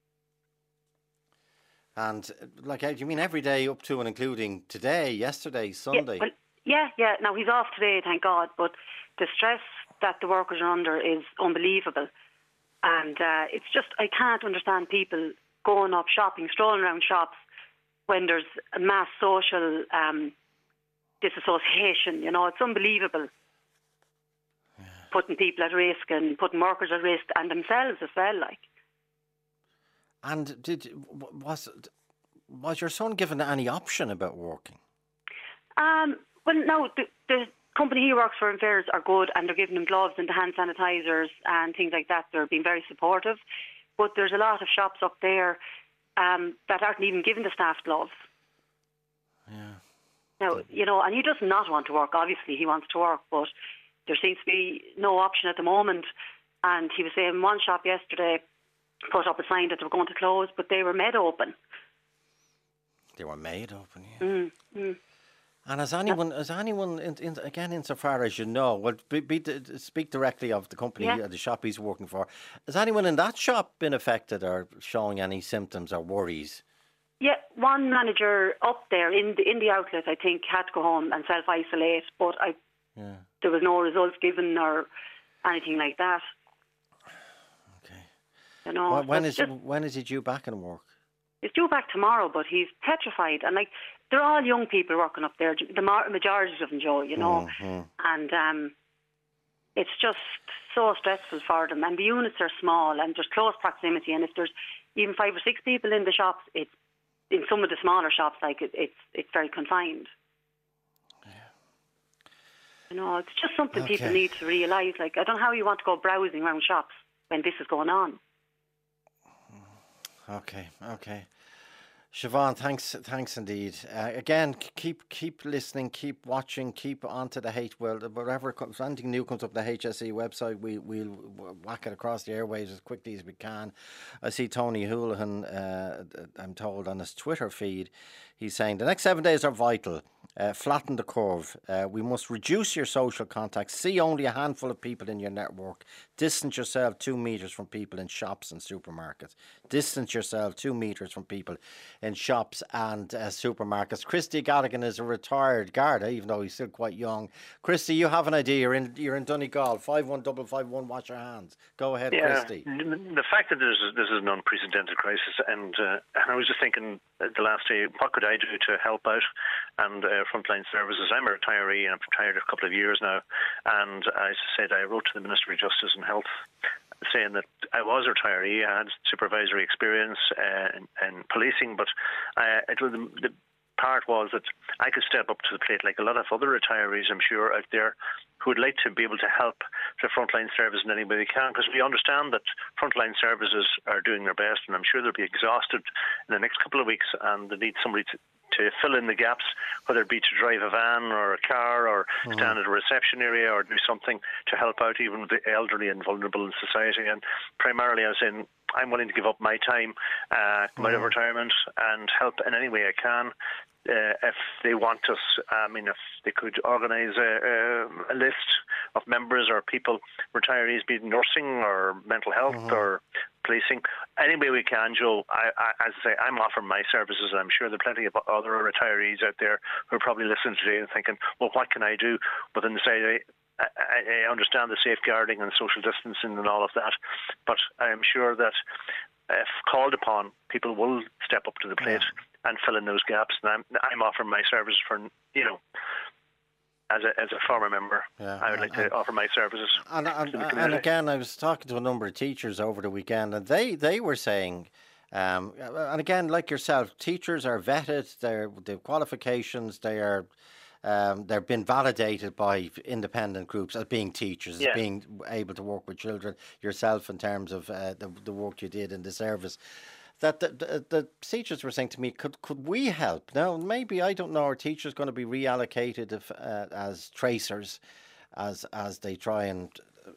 [SPEAKER 3] And uh, like, uh, do you mean every day up to and including today, yesterday, Sunday?
[SPEAKER 13] Yeah, well, yeah, yeah. Now, he's off today, thank God. But the stress that the workers are under is unbelievable. And uh, it's just, I can't understand people going up shopping, strolling around shops when there's a mass social um, disassociation. You know, it's unbelievable. Putting people at risk and putting workers at risk and themselves as well, like.
[SPEAKER 3] And did w- was was your son given any option about working?
[SPEAKER 13] Um, well, no, the, the company he works for in Fairs are good, and they're giving him gloves and hand sanitisers and things like that. They're being very supportive. But there's a lot of shops up there um, that aren't even giving the staff gloves.
[SPEAKER 3] Yeah.
[SPEAKER 13] Now, you know, and he does not want to work. Obviously, he wants to work, but there seems to be no option at the moment. And he was saying one shop yesterday put up a sign that they were going to close, but they were made open.
[SPEAKER 3] They were made open, yeah.
[SPEAKER 13] Mm, mm.
[SPEAKER 3] And has anyone, has anyone in, in, again, insofar as you know, well, be, be, speak directly of the company,
[SPEAKER 13] Yeah.
[SPEAKER 3] the shop he's working for, has anyone in that shop been affected or showing any symptoms or worries?
[SPEAKER 13] Yeah, one manager up there in the in the outlet, I think, had to go home and self-isolate, but I
[SPEAKER 3] Yeah.
[SPEAKER 13] there was no results given or anything like that.
[SPEAKER 3] Okay.
[SPEAKER 13] You know,
[SPEAKER 3] Well, when
[SPEAKER 13] so
[SPEAKER 3] is
[SPEAKER 13] it's just-
[SPEAKER 3] when is he due back in work?
[SPEAKER 13] He's due back tomorrow, but he's petrified. And, like, they're all young people working up there, the mar- majority of them, Joe, you know.
[SPEAKER 3] Mm-hmm.
[SPEAKER 13] And um, it's just so stressful for them. And the units are small and there's close proximity. And if there's even five or six people in the shops, it's in some of the smaller shops, like, it, it's it's very confined. Yeah. You know, it's just something
[SPEAKER 3] Okay.
[SPEAKER 13] people need to realise. Like, I don't know how you want to go browsing around shops when this is going on.
[SPEAKER 3] Okay, okay. Siobhan, thanks, thanks indeed. Uh, again, k- keep keep listening, keep watching, keep on to the H. Well, whatever comes, anything new comes up on the H S E website, we we'll whack it across the airwaves as quickly as we can. I see Tony Houlihan, uh, I'm told on his Twitter feed, he's saying the next seven days are vital. Uh, flatten the curve. Uh, we must reduce your social contacts. See only a handful of people in your network. Distance yourself two metres from people in shops and supermarkets. Distance yourself two metres from people in shops and uh, supermarkets. Christy Galligan is a retired Garda, even though he's still quite young. Christy, you have an idea. You're in you're in Donegal. five one five five one. Wash your hands. Go ahead,
[SPEAKER 14] yeah,
[SPEAKER 3] Christy.
[SPEAKER 14] The fact that this is, this is an unprecedented crisis, and, uh, and I was just thinking the last day, what could I do to help out? And uh, frontline services. I'm a retiree and I've retired a couple of years now. And as I said, I wrote to the Ministry of Justice and Health saying that I was a retiree, I had supervisory experience uh, in, in policing, but uh, it was the, the part was that I could step up to the plate like a lot of other retirees, I'm sure, out there who would like to be able to help the frontline service in any way they can, because we understand that frontline services are doing their best, and I'm sure they'll be exhausted in the next couple of weeks, and they need somebody to to fill in the gaps, whether it be to drive a van or a car or mm-hmm. stand at a reception area or do something to help out even the elderly and vulnerable in society. And primarily I was saying I'm willing to give up my time, uh, come out of retirement and help in any way I can. Uh, if they want us, I mean, if they could organise a, a, a list of members or people, retirees, be it nursing or mental health mm-hmm. or policing, any way we can, Joe. I, I, as I say, I'm offering my services, and I'm sure there are plenty of other retirees out there who are probably listening today and thinking, well, what can I do? But then they say, I, I understand the safeguarding and social distancing and all of that, but I'm sure that if called upon, people will step up to the plate yeah. and fill in those gaps. And I'm, I'm offering my services for, you know, as a as a former member, yeah, I would like and, to offer my services.
[SPEAKER 3] And, and, and again, I was talking to a number of teachers over the weekend, and they, they were saying, um, and again, like yourself, teachers are vetted, they're, they have qualifications, they are... Um, they've been validated by independent groups as being teachers, yeah. as being able to work with children. Yourself, in terms of uh, the the work you did in the service, that the, the, the teachers were saying to me, could could we help? Now, maybe I don't know. Are teachers going to be reallocated if, uh, as tracers, as as they try and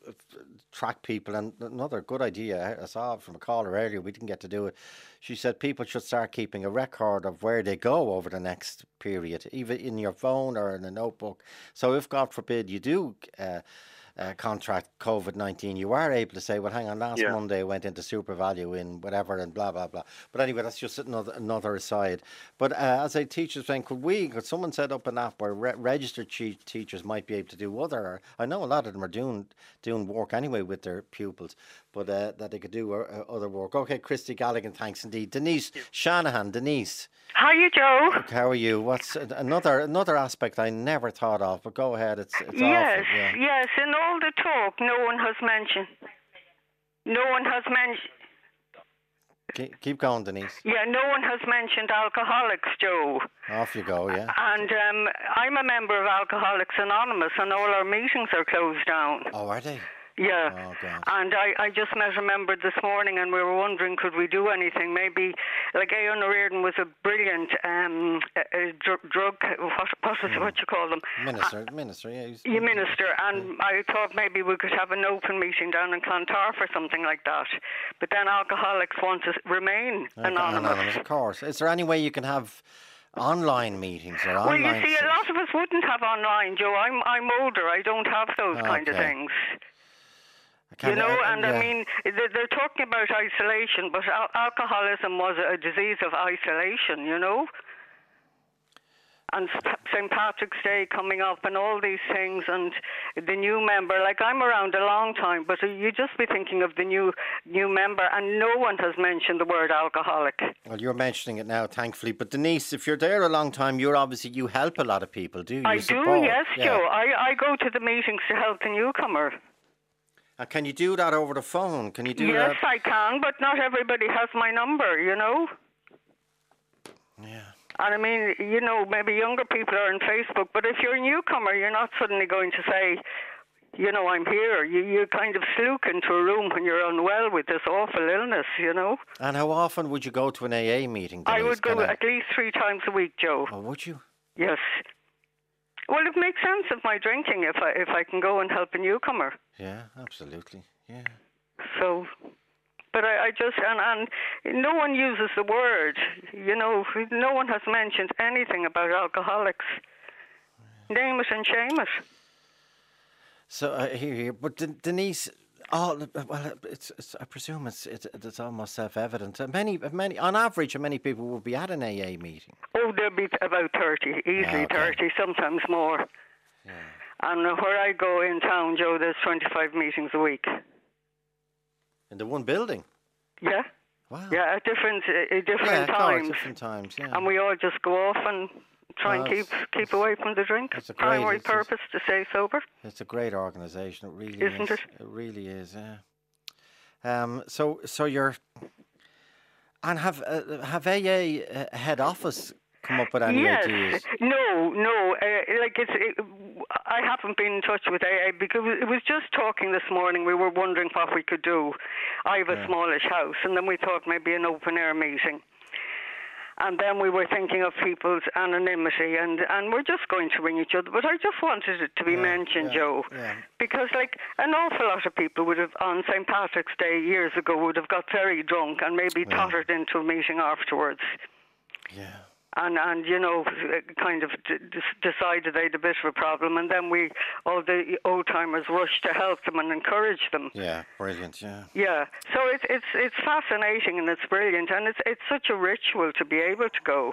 [SPEAKER 3] track people? And another good idea I saw from a caller earlier, we didn't get to do it. She said people should start keeping a record of where they go over the next period, either in your phone or in a notebook. So if, God forbid, you do uh, uh, contract COVID nineteen, you are able to say, well, hang on, last yeah. Monday I went into SuperValu in whatever and blah, blah, blah. But anyway, that's just another another aside. But uh, as a teacher saying, could we, could someone set up an app where re- registered che- teachers might be able to do other, I know a lot of them are doing doing work anyway with their pupils, but uh, that they could do uh, other work. Okay, Christy Galligan, thanks indeed. Denise Shanahan, Denise.
[SPEAKER 15] How are you, Joe?
[SPEAKER 3] How are you? What's another another aspect I never thought of, but go ahead, it's, it's
[SPEAKER 15] yes,
[SPEAKER 3] awful. Yeah.
[SPEAKER 15] Yes, in all the talk, no one has mentioned. No one has mentioned.
[SPEAKER 3] Keep, keep going, Denise.
[SPEAKER 15] Yeah, no one has mentioned alcoholics, Joe.
[SPEAKER 3] Off you go, yeah.
[SPEAKER 15] And um, I'm a member of Alcoholics Anonymous, and all our meetings are closed down.
[SPEAKER 3] Oh, are they?
[SPEAKER 15] Yeah,
[SPEAKER 3] Oh, God.
[SPEAKER 15] and I, I just met a member this morning and we were wondering could we do anything. Maybe, like Aon O'Riordan was a brilliant um, a, a dr- drug, what, what, is, what you call them?
[SPEAKER 3] Minister, minister, yeah. He's,
[SPEAKER 15] You minister, and I thought maybe we could have an open meeting down in Clontarf or something like that. But then alcoholics want to remain anonymous.
[SPEAKER 3] Anonymous, of course. Is there any way you can have online meetings or
[SPEAKER 15] Well,
[SPEAKER 3] online?
[SPEAKER 15] you see, a lot of us wouldn't have online, Joe. I'm I'm older. I don't have those kind of
[SPEAKER 3] Okay.
[SPEAKER 15] things.
[SPEAKER 3] Can-
[SPEAKER 15] You know,
[SPEAKER 3] uh,
[SPEAKER 15] and
[SPEAKER 3] yeah.
[SPEAKER 15] I mean, they're, they're talking about isolation, but al- alcoholism was a disease of isolation, you know? And Saint Patrick's Day coming up and all these things, and the new member, like I'm around a long time, but you just be thinking of the new new member, and no one has mentioned the word alcoholic.
[SPEAKER 3] Well, you're mentioning it now, thankfully. But Denise, if you're there a long time, you're obviously, you help a lot of people, do you?
[SPEAKER 15] I
[SPEAKER 3] You
[SPEAKER 15] do,
[SPEAKER 3] support.
[SPEAKER 15] yes,
[SPEAKER 3] Yeah.
[SPEAKER 15] Joe. I, I go to the meetings to help the newcomer.
[SPEAKER 3] And can you do that over the phone? Can you do
[SPEAKER 15] Yes,
[SPEAKER 3] that?
[SPEAKER 15] I can, but not everybody has my number, you know?
[SPEAKER 3] Yeah.
[SPEAKER 15] And I mean, you know, maybe younger people are on Facebook, but if you're a newcomer, you're not suddenly going to say, you know, I'm here. You, you kind of sluk into a room when you're unwell with this awful illness, you know?
[SPEAKER 3] And how often would you go to an A A meeting, Denise?
[SPEAKER 15] I would go
[SPEAKER 3] Can I-
[SPEAKER 15] at least three times a week, Joe.
[SPEAKER 3] Oh, would you?
[SPEAKER 15] Yes. Well, it makes sense of my drinking if I if I can go and help a newcomer.
[SPEAKER 3] Yeah, absolutely. Yeah.
[SPEAKER 15] So, but I, I just and and no one uses the word. You know, no one has mentioned anything about alcoholics. Name it and shame it.
[SPEAKER 3] So uh, here, here, but Den- Denise, all well, it's, it's I presume it's it's, it's almost self-evident. Uh, Many, many, on average, many people will be at an A A meeting.
[SPEAKER 15] Oh, there'll be about thirty, easily
[SPEAKER 3] Ah, okay.
[SPEAKER 15] thirty, sometimes more. And where I go in town, Joe, there's twenty-five meetings a week.
[SPEAKER 3] In the one building.
[SPEAKER 15] Yeah.
[SPEAKER 3] Wow.
[SPEAKER 15] Yeah, at different uh, at different
[SPEAKER 3] Yeah, of course,
[SPEAKER 15] times.
[SPEAKER 3] different times. Yeah.
[SPEAKER 15] And we all just go off and try
[SPEAKER 3] Well,
[SPEAKER 15] and keep keep away from the drink.
[SPEAKER 3] it's a great-
[SPEAKER 15] Primary
[SPEAKER 3] it's just-
[SPEAKER 15] purpose to stay sober.
[SPEAKER 3] It's a great organisation. It really
[SPEAKER 15] Isn't
[SPEAKER 3] is.
[SPEAKER 15] it?
[SPEAKER 3] It really is. Yeah. Um. So, so you're, and have uh, have A A uh, head office come up with any
[SPEAKER 15] yes.
[SPEAKER 3] ideas?
[SPEAKER 15] No, no. Uh, like it's. It, I haven't been in touch with A A because it was just talking this morning. We were wondering what we could do. I have a
[SPEAKER 3] Yeah.
[SPEAKER 15] smallish house, and then we thought maybe an open air meeting. And then we were thinking of people's anonymity, and, and we're just going to ring each other. But I just wanted it to be mentioned,
[SPEAKER 3] yeah,
[SPEAKER 15] Joe,
[SPEAKER 3] yeah.
[SPEAKER 15] because like an awful lot of people would have, on Saint Patrick's Day years ago, would have got very drunk and maybe
[SPEAKER 3] Yeah.
[SPEAKER 15] tottered into a meeting afterwards.
[SPEAKER 3] Yeah.
[SPEAKER 15] And, and you know, kind of d- d- decided they had a bit of a problem. And then we, all the old-timers rushed to help them and encourage them.
[SPEAKER 3] Yeah. Brilliant. Yeah.
[SPEAKER 15] Yeah, so it's it's it's fascinating and it's brilliant, and it's it's such a ritual to be able to go.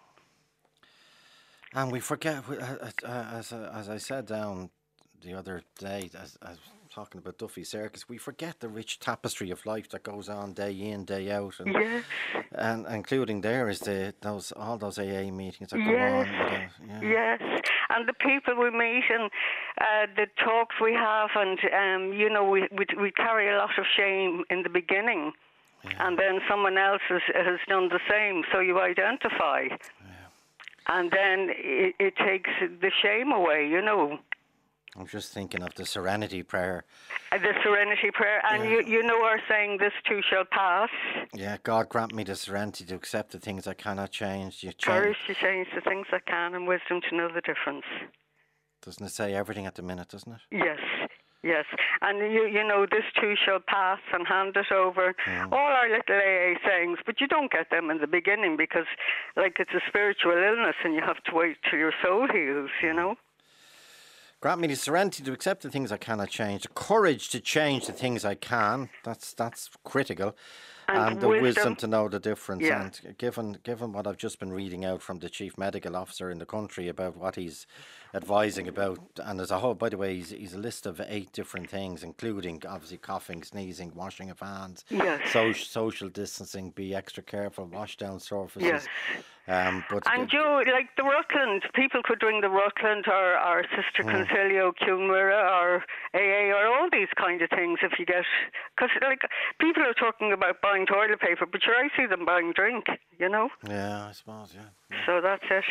[SPEAKER 3] And we forget, we- uh, uh, as uh, as I said down the other day, as, as talking about Duffy Circus, we forget the rich tapestry of life that goes on day in, day out, and
[SPEAKER 15] Yes.
[SPEAKER 3] and including there is the those all those A A meetings that go
[SPEAKER 15] Yes.
[SPEAKER 3] on. With the, yeah.
[SPEAKER 15] Yes, and the people we meet and uh, the talks we have, and um, you know, we, we we carry a lot of shame in the beginning, and then someone else has, has done the same, so you identify, and then it, it takes the shame away, you know.
[SPEAKER 3] I'm just thinking of the Serenity Prayer.
[SPEAKER 15] Uh, The Serenity Prayer, and you you know our saying, "This too shall pass."
[SPEAKER 3] Yeah, God grant me the serenity to accept the things I cannot change. You change.
[SPEAKER 15] Courage to change the things I can, and wisdom to know the difference.
[SPEAKER 3] Doesn't it say everything at the minute, doesn't it?
[SPEAKER 15] Yes, yes. And you you know, this too shall pass, and hand it over. All our little A A sayings, but you don't get them in the beginning because, like, it's a spiritual illness and you have to wait till your soul heals, you know?
[SPEAKER 3] Grant me the serenity to accept the things I cannot change, the courage to change the things I can. That's that's critical.
[SPEAKER 15] And
[SPEAKER 3] And, the
[SPEAKER 15] wisdom.
[SPEAKER 3] wisdom to know the difference.
[SPEAKER 15] Yeah.
[SPEAKER 3] And given given what I've just been reading out from the chief medical officer in the country about what he's advising about, and there's a whole, by the way, he's, he's a list of eight different things, including obviously coughing, sneezing, washing of hands,
[SPEAKER 15] Yes.
[SPEAKER 3] social, social distancing, be extra careful, wash down surfaces.
[SPEAKER 15] Yes.
[SPEAKER 3] Um, but
[SPEAKER 15] And Joe, like the Rutland, people could ring the Rutland or our Sister Concilio, Cunmira or A A or all these kind of things if you get... Because, like, people are talking about buying toilet paper, but sure, I see them buying drink, you know?
[SPEAKER 3] yeah, I suppose, yeah.
[SPEAKER 15] So that's it.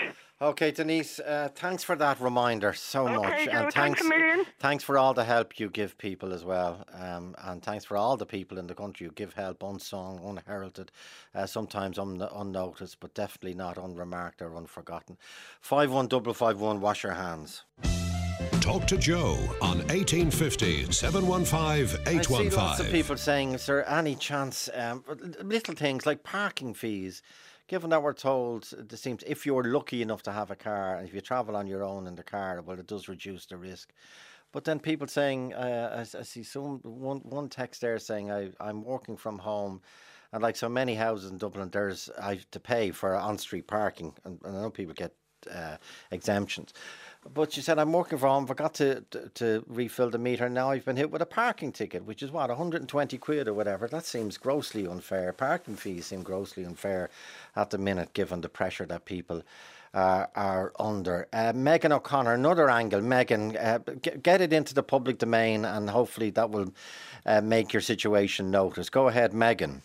[SPEAKER 3] Okay, Denise, uh, thanks for that reminder so
[SPEAKER 15] okay,
[SPEAKER 3] much.
[SPEAKER 15] Joe,
[SPEAKER 3] and
[SPEAKER 15] thanks,
[SPEAKER 3] thanks,
[SPEAKER 15] a million.
[SPEAKER 3] thanks for all the help you give people as well. Um, and thanks for all the people in the country who give help unsung, unheralded, uh, sometimes un- unnoticed, but definitely not unremarked or unforgotten. five one five five one, wash your hands.
[SPEAKER 2] Talk to Joe on eighteen fifty, seven one five, eight one five.
[SPEAKER 3] I see lots of people saying, is there any chance, um, little things like parking fees, given that we're told, it seems, if you're lucky enough to have a car, and if you travel on your own in the car, well, it does reduce the risk. But then people saying, uh, I, I see some one, one text there saying, I, I'm working from home, and like so many houses in Dublin, there's I have to pay for on-street parking, and, and I know people get uh, exemptions. But she said, I'm working from home, forgot to, to to refill the meter, and now I've been hit with a parking ticket, which is what, one hundred twenty quid or whatever. That seems grossly unfair. Parking fees seem grossly unfair at the minute, given the pressure that people uh, are under. Uh, Megan O'Connor, another angle. Megan, uh, get, get it into the public domain, and hopefully that will uh, make your situation noticed. Go ahead, Megan.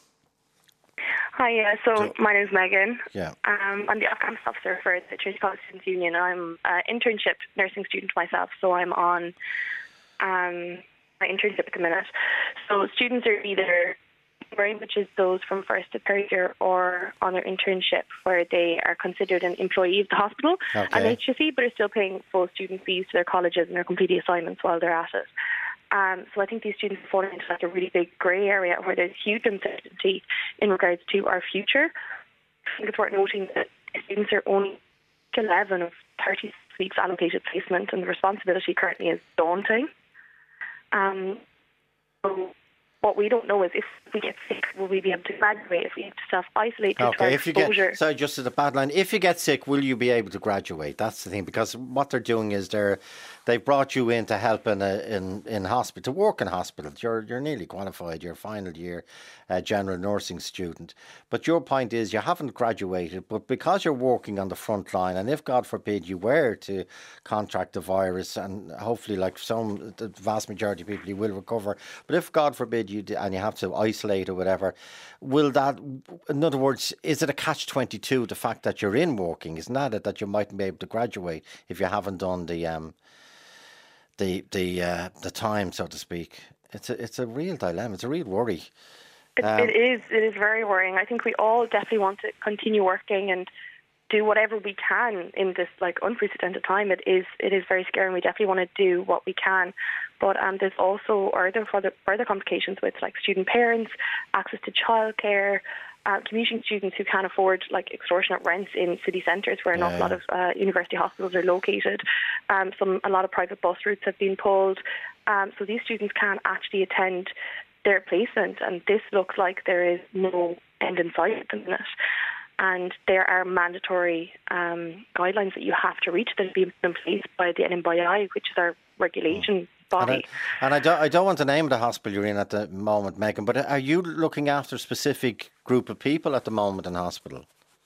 [SPEAKER 16] Hi, yeah, so, so my name's Megan.
[SPEAKER 3] Yeah.
[SPEAKER 16] Um, I'm the Campus Officer for the Trinity College Students Union. I'm an internship nursing student myself, so I'm on um, my internship at the minute. So students are either very much as those from first to third year or on their internship where they are considered an employee of the hospital
[SPEAKER 3] Okay.
[SPEAKER 16] and H S E, but are still paying full student fees to their colleges and they're completing assignments while they're at it. Um, so I think these students fall into like a really big grey area where there's huge uncertainty in regards to our future. I think it's worth noting that students are only eleven of thirty weeks allocated placement, and the responsibility currently is daunting. Um, so what we don't know is if we get sick, will we be able to graduate? If we have to self-isolate due to our
[SPEAKER 3] Okay, if you
[SPEAKER 16] exposure.
[SPEAKER 3] get, sorry, just as a bad line, if you get sick, will you be able to graduate? That's the thing, because what they're doing is they're they've brought you in to help in a, in in hospital, to work in hospitals. You're you're nearly qualified. You're final year uh, general nursing student, but your point is you haven't graduated, but because you're working on the front line, and if God forbid you were to contract the virus, and hopefully, like some, the vast majority of people, you will recover. But if God forbid you do, and you have to isolate or whatever, will that, in other words, is it a catch twenty-two, the fact that you're in working? Isn't that it, that you mightn't be able to graduate if you haven't done the um the the uh, the time, so to speak? It's a it's a real dilemma. It's a real worry.
[SPEAKER 16] It,
[SPEAKER 3] Um,
[SPEAKER 16] it is. It is very worrying. I think we all definitely want to continue working and do whatever we can in this like unprecedented time. It is. It is very scary, and we definitely want to do what we can. But um, there's also other further further complications with like student parents, access to childcare, uh, commuting students who can't afford like extortionate rents in city centres where an awful
[SPEAKER 17] Yeah.
[SPEAKER 16] lot of uh, university hospitals are located. Um, some a lot of private bus routes have been pulled, um, so these students can't actually attend their placement, and this looks like there is no end in sight at the minute. And there are mandatory um, guidelines that you have to reach that have been in place by the N M B I, which is our regulation body.
[SPEAKER 3] And, I, and I, don't, I don't want to name the hospital you're in at the moment, Megan, but are you looking after a specific group of people at the moment in hospital?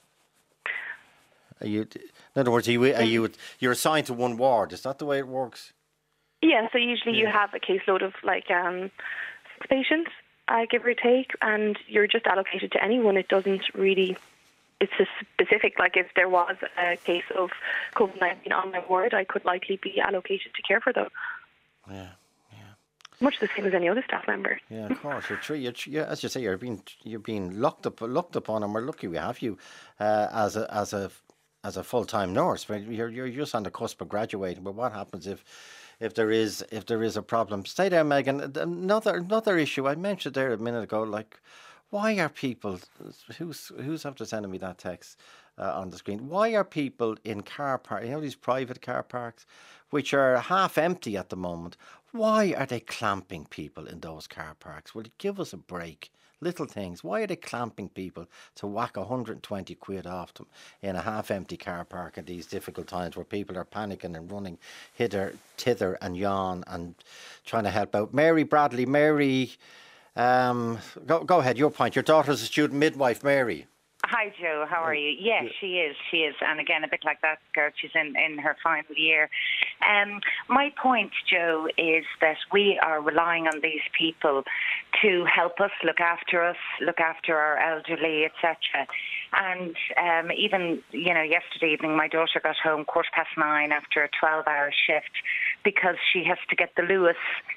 [SPEAKER 3] Are you, in other words, are you, are you, you're assigned to one ward. Is that the way it works?
[SPEAKER 16] Yeah, so usually you have a caseload of like um, six patients, uh, give or take, and you're just allocated to anyone. It doesn't really, it's a specific, like if there was a case of COVID nineteen on my ward, I could likely be allocated to care for them.
[SPEAKER 3] Yeah.
[SPEAKER 16] Much the same as any other staff member.
[SPEAKER 3] Yeah, of course. You're true. You're, you're, as you say, you're being you're being looked up looked upon, and we're lucky we have you uh, as a as a as a full time nurse. But you're you're just on the cusp of graduating. But what happens if if there is if there is a problem? Stay there, Megan. Another another issue I mentioned there a minute ago. Like, why are people? Who's who's after sending me that text uh, on the screen? Why are people in car park? You know, these private car parks, which are half empty at the moment. Why are they clamping people in those car parks? Will you give us a break? Little things. Why are they clamping people to whack one hundred twenty quid off them in a half-empty car park at these difficult times where people are panicking and running hither, tither and yon and trying to help out? Mary Bradley, Mary, um, go, go ahead, your point. Your daughter's a student midwife, Mary.
[SPEAKER 17] hi, Joe. How are you? Yes, she is. She is. And again, a bit like that girl, she's in, in her final year. Um, my point, Joe, is that we are relying on these people to help us, look after us, look after our elderly, et cetera. And um, even, you know, yesterday evening, my daughter got home quarter past nine after a twelve-hour shift because she has to get the Lewis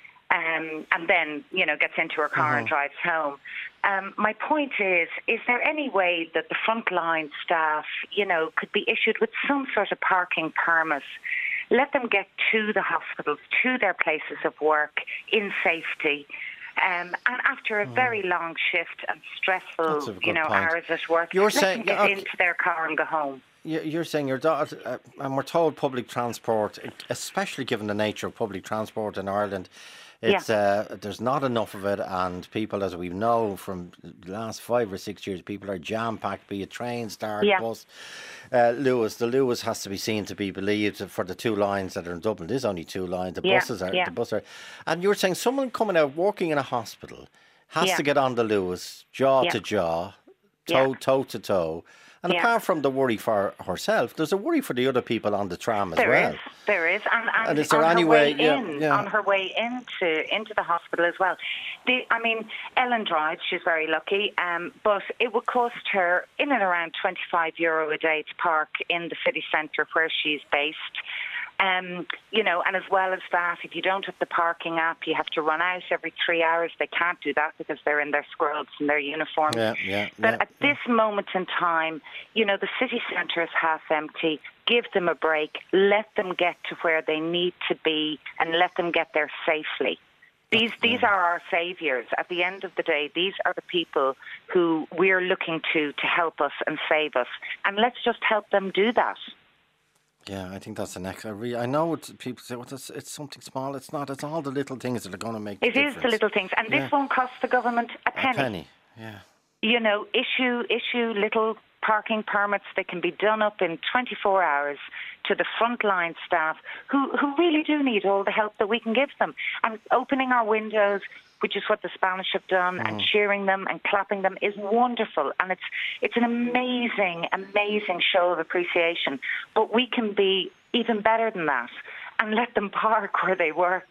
[SPEAKER 17] um, and then, you know, gets into her car uh-huh. and drives home. Um, my point is, is there any way that the frontline staff, you know, could be issued with some sort of parking permit? Let them get to the hospitals, to their places of work in safety. Um, and after a very long shift and stressful, you know, point. hours at work, You're let saying, them get okay. into their car and go home.
[SPEAKER 3] You're saying your daughter, uh, and we're told public transport, especially given the nature of public transport in Ireland, it's yeah. uh, there's not enough of it, and people, as we know from the last five or six years, people are jam-packed, be it train, Start, yeah. bus. Uh, Lewis, the Lewis has to be seen to be believed for the two lines that are in Dublin. There's only two lines. The yeah. buses are, yeah. the bus are, and you're saying someone coming out working in a hospital has yeah. to get on the Lewis, jaw yeah. to jaw, toe yeah. toe to toe. And yeah. apart from the worry for herself, there's a worry for the other people on the tram as
[SPEAKER 17] there
[SPEAKER 3] well.
[SPEAKER 17] Is, there is, and, and,
[SPEAKER 3] and is there
[SPEAKER 17] on
[SPEAKER 3] any
[SPEAKER 17] her
[SPEAKER 3] way,
[SPEAKER 17] way
[SPEAKER 3] yeah,
[SPEAKER 17] in,
[SPEAKER 3] yeah.
[SPEAKER 17] on her way into into the hospital as well. The, I mean, Ellen drives; she's very lucky, um, but it would cost her in and around twenty-five euro a day to park in the city centre where she's based. Um, you know, and as well as that, if you don't have the parking app, you have to run out every three hours. They can't do that because they're in their scrubs and their uniforms.
[SPEAKER 3] Yeah, yeah,
[SPEAKER 17] but
[SPEAKER 3] yeah,
[SPEAKER 17] at yeah. this moment in time, you know, the city centre is half empty. Give them a break. Let them get to where they need to be and let them get there safely. These these are our saviours. At the end of the day, these are the people who we're looking to to help us and save us. And let's just help them do that.
[SPEAKER 3] Yeah, I think that's the next. I, re, I know it's, people say, well, it's, it's something small. It's not. It's all the little things that are going to make the
[SPEAKER 17] It
[SPEAKER 3] difference.
[SPEAKER 17] is the little things. And
[SPEAKER 3] yeah.
[SPEAKER 17] this won't cost the government a penny.
[SPEAKER 3] A penny, yeah.
[SPEAKER 17] You know, issue issue little parking permits. They can be done up in twenty-four hours to the frontline staff who, who really do need all the help that we can give them. And opening our windows, which is what the Spanish have done, mm. and cheering them and clapping them is wonderful. And it's it's an amazing, amazing show of appreciation. But we can be even better than that and let them park where they work.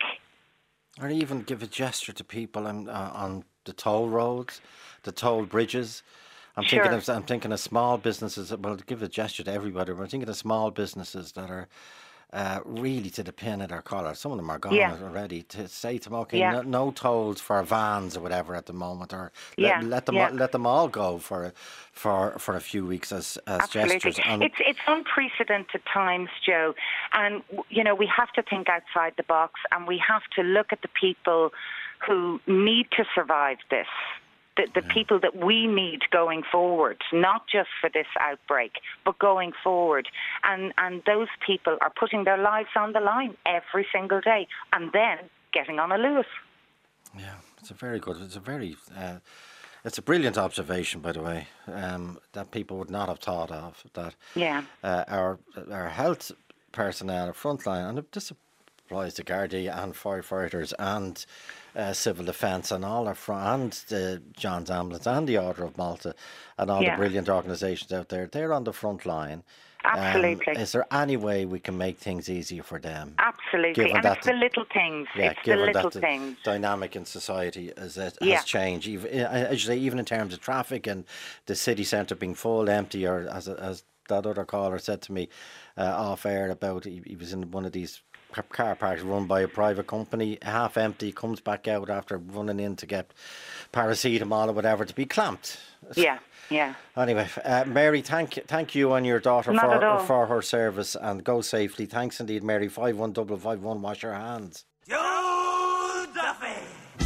[SPEAKER 3] Or even give a gesture to people on, uh, on the toll roads, the toll bridges. I'm
[SPEAKER 17] sure.
[SPEAKER 3] thinking of I'm thinking of small businesses. Well, give a gesture to everybody. But I'm thinking of small businesses that are uh, really to the pin of their collar. Some of them are gone
[SPEAKER 17] yeah.
[SPEAKER 3] already. To say to them, okay,
[SPEAKER 17] yeah.
[SPEAKER 3] no, no tolls for vans or whatever at the moment, or
[SPEAKER 17] yeah.
[SPEAKER 3] let, let them
[SPEAKER 17] yeah.
[SPEAKER 3] let them all go for for for a few weeks as as
[SPEAKER 17] Absolutely.
[SPEAKER 3] gestures. And
[SPEAKER 17] it's it's unprecedented times, Joe, and you know we have to think outside the box, and we have to look at the people who need to survive this. The, the yeah. people that we need going forward, not just for this outbreak, but going forward. And and those people are putting their lives on the line every single day and then getting on a Lewis.
[SPEAKER 3] Yeah, it's a very good, it's a very, uh, it's a brilliant observation, by the way, um, that people would not have thought of, that
[SPEAKER 17] yeah.
[SPEAKER 3] uh, our our health personnel, frontline, and this applies to Gardaí and firefighters and Uh, civil defence and all our fr- and the John's Ambulance and the Order of Malta and all
[SPEAKER 17] yeah.
[SPEAKER 3] the brilliant organisations out there. They're on the front line.
[SPEAKER 17] Absolutely.
[SPEAKER 3] Um, is there any way we can make things easier for them?
[SPEAKER 17] Absolutely. And it's the little things.
[SPEAKER 3] Yeah,
[SPEAKER 17] it's the little
[SPEAKER 3] that
[SPEAKER 17] things.
[SPEAKER 3] The dynamic in society as it
[SPEAKER 17] yeah.
[SPEAKER 3] has changed. Even, as you say, even in terms of traffic and the city centre being full, empty, or as as that other caller said to me uh, off air about he, he was in one of these car parks run by a private company, half empty, comes back out after running in to get paracetamol or whatever to be clamped.
[SPEAKER 17] Yeah, yeah.
[SPEAKER 3] Anyway, uh, Mary, thank thank you and your daughter
[SPEAKER 17] Not
[SPEAKER 3] for
[SPEAKER 17] at all.
[SPEAKER 3] for her service, and go safely. Thanks indeed, Mary. five one five five one, wash your hands.
[SPEAKER 2] Joe Duffy.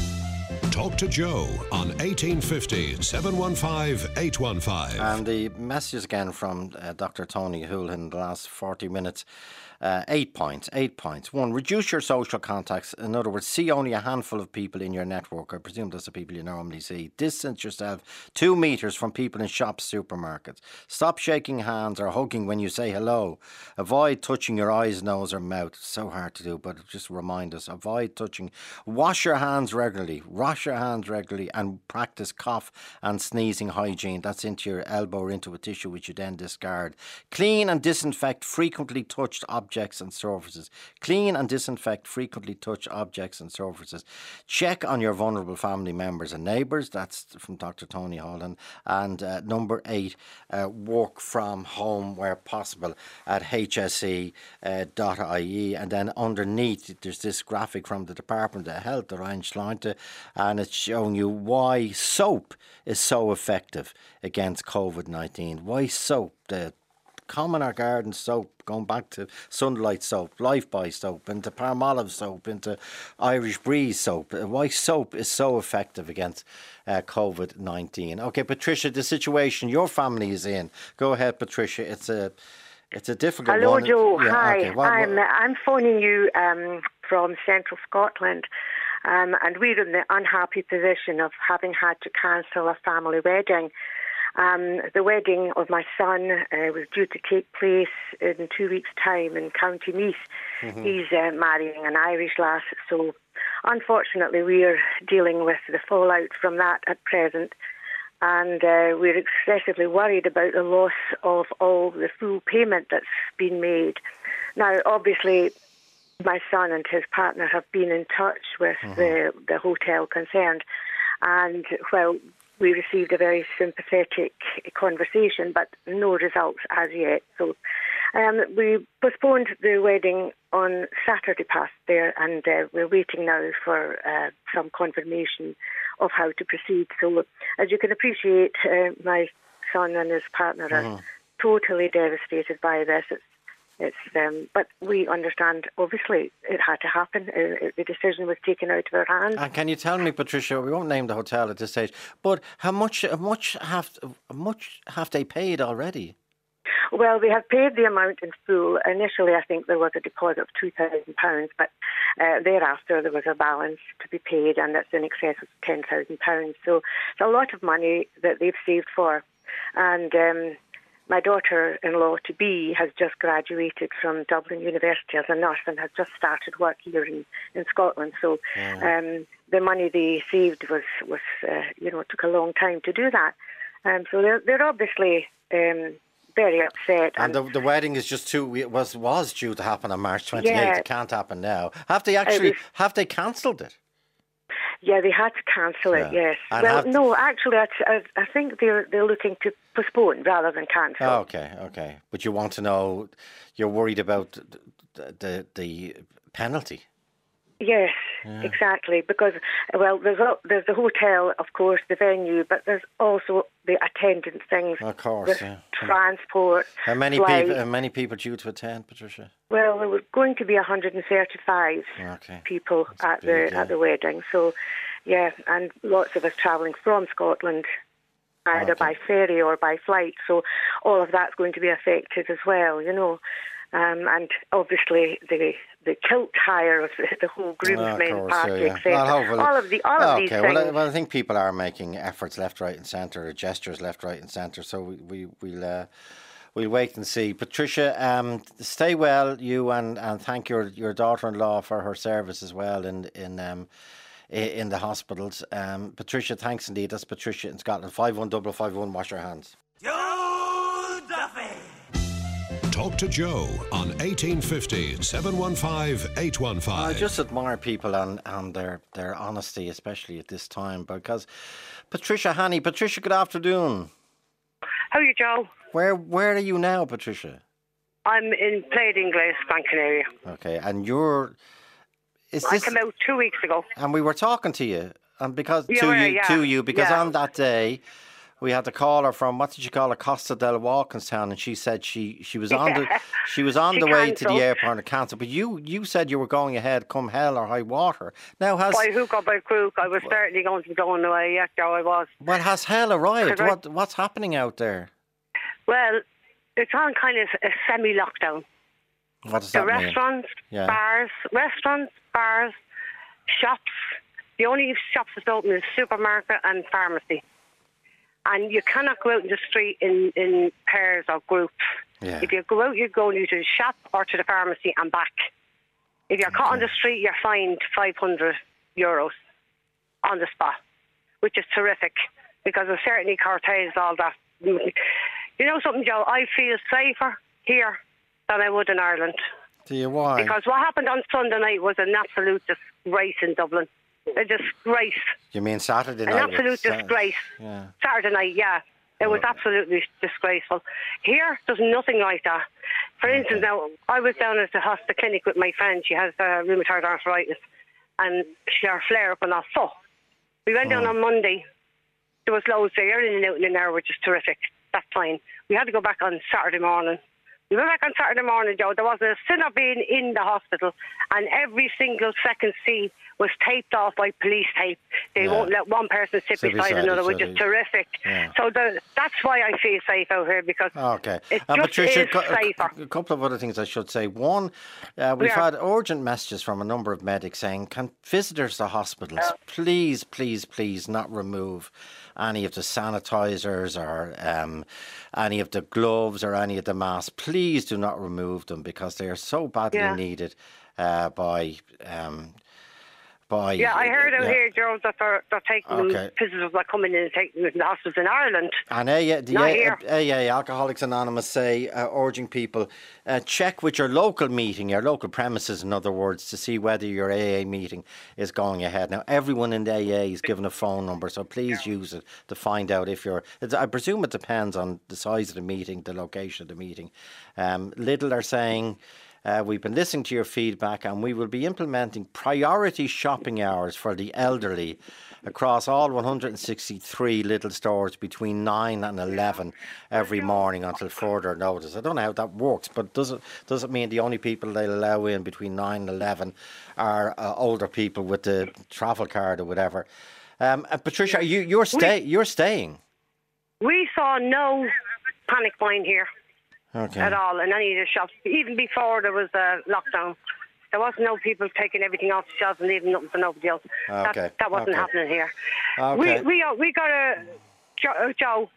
[SPEAKER 2] Talk to Joe on eighteen fifty, seven one five, eight one five.
[SPEAKER 3] And the message again from uh, Doctor Tony Holohan in the last forty minutes. Uh, eight points, eight points. One, reduce your social contacts. In other words, see only a handful of people in your network. I presume that's the people you normally see. Distance yourself two metres from people in shops, supermarkets. Stop shaking hands or hugging when you say hello. Avoid touching your eyes, nose or mouth. It's so hard to do, but just remind us. Avoid touching. Wash your hands regularly. Wash your hands regularly and practice cough and sneezing hygiene. That's into your elbow or into a tissue which you then discard. Clean and disinfect frequently touched objects. Objects and surfaces. Clean and disinfect frequently touched objects and surfaces. Check on your vulnerable family members and neighbours. That's from Doctor Tony Holland. And uh, number eight, uh, work from home where possible at H S E dot I E. And then underneath, there's this graphic from the Department of Health, the Ryan Schleinte, and it's showing you why soap is so effective against COVID nineteen. Why soap? The Common or Garden soap, going back to Sunlight soap, Lifebuoy soap, into Palmolive soap, into Irish Breeze soap. Why soap is so effective against uh, COVID nineteen. Okay, Patricia, the situation your family is in. Go ahead, Patricia. It's a it's a difficult
[SPEAKER 18] Hello,
[SPEAKER 3] one.
[SPEAKER 18] Joe.
[SPEAKER 3] Yeah,
[SPEAKER 18] Hi.
[SPEAKER 3] okay. What,
[SPEAKER 18] I'm,
[SPEAKER 3] what?
[SPEAKER 18] I'm phoning you um, from Central Scotland. Um, and we're in the unhappy position of having had to cancel a family wedding. Um, the wedding of my son uh, was due to take place in two weeks' time in County Meath. Mm-hmm. He's uh, marrying an Irish lass, so unfortunately we're dealing with the fallout from that at present, and uh, we're excessively worried about the loss of all the full payment that's been made. Now, obviously, my son and his partner have been in touch with mm-hmm. the, the hotel concerned, and, well, we received a very sympathetic conversation, but no results as yet. So um, we postponed the wedding on Saturday past there, and uh, we're waiting now for uh, some confirmation of how to proceed. So as you can appreciate, uh, my son and his partner mm-hmm. are totally devastated by this. It's It's, um, but we understand, obviously, it had to happen. Uh, the decision was taken out of our hands.
[SPEAKER 3] And can you tell me, Patricia, we won't name the hotel at this stage, but how much how much have, how much have they paid already?
[SPEAKER 18] Well, they have paid the amount in full. Initially, I think there was a deposit of two thousand pounds, but uh, thereafter there was a balance to be paid, and that's in excess of ten thousand pounds. So it's a lot of money that they've saved for. And um, my daughter-in-law-to-be has just graduated from Dublin University as a nurse and has just started work here in, in Scotland. So yeah. um, the money they saved was, was uh, you know, it took a long time to do that. Um, so they're, they're obviously um, very upset.
[SPEAKER 3] And, and the, the wedding is just too, was was due to happen on March twenty-eighth. Yeah. It can't happen now. Have they actually, was, have they cancelled it?
[SPEAKER 18] Yeah, they had to cancel it, yeah. yes.
[SPEAKER 3] And
[SPEAKER 18] well, no, actually, I, I, I think they're they're looking to postpone rather than cancel.
[SPEAKER 3] Oh, okay, okay. But you want to know, you're worried about the the, the penalty.
[SPEAKER 18] Yes, yeah. exactly. Because, well, there's a, there's the hotel, of course, the venue, but there's also the attendance things.
[SPEAKER 3] Of course,
[SPEAKER 18] the
[SPEAKER 3] yeah.
[SPEAKER 18] transport.
[SPEAKER 3] How many
[SPEAKER 18] flight.
[SPEAKER 3] people? How many people due to attend, Patricia?
[SPEAKER 18] Well, there was going to be one hundred thirty-five
[SPEAKER 3] okay.
[SPEAKER 18] people
[SPEAKER 3] That's
[SPEAKER 18] at
[SPEAKER 3] big,
[SPEAKER 18] the
[SPEAKER 3] yeah.
[SPEAKER 18] at the wedding. So, yeah, and lots of us travelling from Scotland, either
[SPEAKER 3] okay.
[SPEAKER 18] by ferry or by flight. So, all of that's going to be affected as well, you know. Um, and obviously the the kilt hire of the, the whole groomsmen
[SPEAKER 3] oh,
[SPEAKER 18] party,
[SPEAKER 3] so, yeah.
[SPEAKER 18] et cetera.
[SPEAKER 3] Well, hopefully,
[SPEAKER 18] all of the all of
[SPEAKER 3] okay,
[SPEAKER 18] these
[SPEAKER 3] well,
[SPEAKER 18] things.
[SPEAKER 3] I, well, I think people are making efforts left, right, and centre, gestures left, right, and centre. So we we we'll uh, we'll wait and see. Patricia, um, stay well, you and, and thank your your daughter-in-law for her service as well in in. Um, in the hospitals. Um, Patricia, thanks indeed. That's Patricia in Scotland. five one five five one, wash your hands.
[SPEAKER 2] Joe Duffy. Talk to Joe on eighteen fifty, seven one five, eight one five.
[SPEAKER 3] I just admire people and, and their, their honesty, especially at this time, because Patricia Hanny. Patricia, good afternoon.
[SPEAKER 19] How are you, Joe?
[SPEAKER 3] Where where are you now, Patricia?
[SPEAKER 19] I'm in Plaid English, Banking area.
[SPEAKER 3] Okay, and you're... Is
[SPEAKER 19] I
[SPEAKER 3] this,
[SPEAKER 19] came out two weeks ago.
[SPEAKER 3] And we were talking to you, and because
[SPEAKER 19] yeah,
[SPEAKER 3] to
[SPEAKER 19] right,
[SPEAKER 3] you,
[SPEAKER 19] yeah.
[SPEAKER 3] to you, because
[SPEAKER 19] yeah.
[SPEAKER 3] on that day, we had to call her from, what did you call her, Costa del Walkinstown, and she said she, she was on the she was on
[SPEAKER 19] she
[SPEAKER 3] the way
[SPEAKER 19] cancelled.
[SPEAKER 3] to the airport and cancelled. But you you said you were going ahead, come hell or high water. Now has
[SPEAKER 19] by hook or by crook, I was certainly going to be going away. Yes, Joe, I was.
[SPEAKER 3] Well, has hell arrived?
[SPEAKER 19] I,
[SPEAKER 3] What what's happening out there?
[SPEAKER 19] Well, it's on kind of a semi-lockdown.
[SPEAKER 3] What does
[SPEAKER 19] the
[SPEAKER 3] that mean?
[SPEAKER 19] restaurants,
[SPEAKER 3] Yeah.
[SPEAKER 19] bars, restaurants, bars, shops. The only shops that's open is supermarket and pharmacy. And you cannot go out in the street in, in pairs or groups.
[SPEAKER 3] Yeah.
[SPEAKER 19] If you go out, you're going to the shop or to the pharmacy and back. If you're caught on the street, you're fined five hundred euros on the spot, which is terrific because it certainly curtails all that. You know something, Joe? I feel safer here than I would in Ireland.
[SPEAKER 3] Do you? Why?
[SPEAKER 19] Because what happened on Sunday night was an absolute disgrace in Dublin. A disgrace.
[SPEAKER 3] You mean Saturday
[SPEAKER 19] An
[SPEAKER 3] night?
[SPEAKER 19] absolute
[SPEAKER 3] It's, uh,
[SPEAKER 19] disgrace.
[SPEAKER 3] Yeah.
[SPEAKER 19] Saturday night, yeah. It was absolutely disgraceful. Here, there's nothing like that. For instance, now, I was down at the hospital clinic with my friend. She has uh, rheumatoid arthritis, and she had a flare-up on her foot. We went down on Monday. There was loads there, in and out in an hour, which is terrific. That's fine. We had to go back on Saturday morning. We went back on Saturday morning, Joe. There wasn't a sinner being in the hospital, and every single second seat was taped off by police tape. They
[SPEAKER 3] Yeah.
[SPEAKER 19] won't let one person sit,
[SPEAKER 3] Sit
[SPEAKER 19] beside,
[SPEAKER 3] beside
[SPEAKER 19] another,
[SPEAKER 3] each
[SPEAKER 19] which
[SPEAKER 3] other.
[SPEAKER 19] is terrific.
[SPEAKER 3] Yeah.
[SPEAKER 19] So the, that's why I feel safe out here, because
[SPEAKER 3] Okay.
[SPEAKER 19] it
[SPEAKER 3] Uh,
[SPEAKER 19] just
[SPEAKER 3] Patricia,
[SPEAKER 19] is
[SPEAKER 3] cou- a,
[SPEAKER 19] safer.
[SPEAKER 3] a couple of other things I should say. One, uh, we've
[SPEAKER 19] Yeah.
[SPEAKER 3] had urgent messages from a number of medics saying, can visitors to hospitals please, please, please not remove any of the sanitisers or um, any of the gloves or any of the masks. Please do not remove them because they are so badly
[SPEAKER 19] Yeah.
[SPEAKER 3] needed uh, by... Um, by
[SPEAKER 19] Yeah, I heard out
[SPEAKER 3] yeah.
[SPEAKER 19] here, Joe, that they're, they're taking
[SPEAKER 3] Okay.
[SPEAKER 19] them, visitors are coming in and taking them to the hospitals in Ireland.
[SPEAKER 3] And A A, the
[SPEAKER 19] Not
[SPEAKER 3] A-
[SPEAKER 19] here.
[SPEAKER 3] A A, Alcoholics Anonymous, say, uh, urging people, uh, check with your local meeting, your local premises, in other words, to see whether your A A meeting is going ahead. Now, everyone in the A A is given a phone number, so please use it to find out if you're... it's- I presume it depends on the size of the meeting, the location of the meeting. Um, Lidl are saying... Uh, we've been listening to your feedback and we will be implementing priority shopping hours for the elderly across all one hundred sixty-three Lidl stores between nine and eleven every morning until further notice. I don't know how that works, but does it, does it mean the only people they'll allow in between nine and eleven are uh, older people with the travel card or whatever? Um, uh, Patricia, you, you're, stay, you're staying?
[SPEAKER 19] We saw no panic buying here.
[SPEAKER 3] Okay.
[SPEAKER 19] At all in any of the shops. Even before there was a lockdown, there wasn't no people taking everything off the shelves and leaving nothing for nobody else.
[SPEAKER 3] Okay.
[SPEAKER 19] That, that wasn't
[SPEAKER 3] Okay.
[SPEAKER 19] happening here.
[SPEAKER 3] Okay.
[SPEAKER 19] We we uh, we got a Joe, Joe.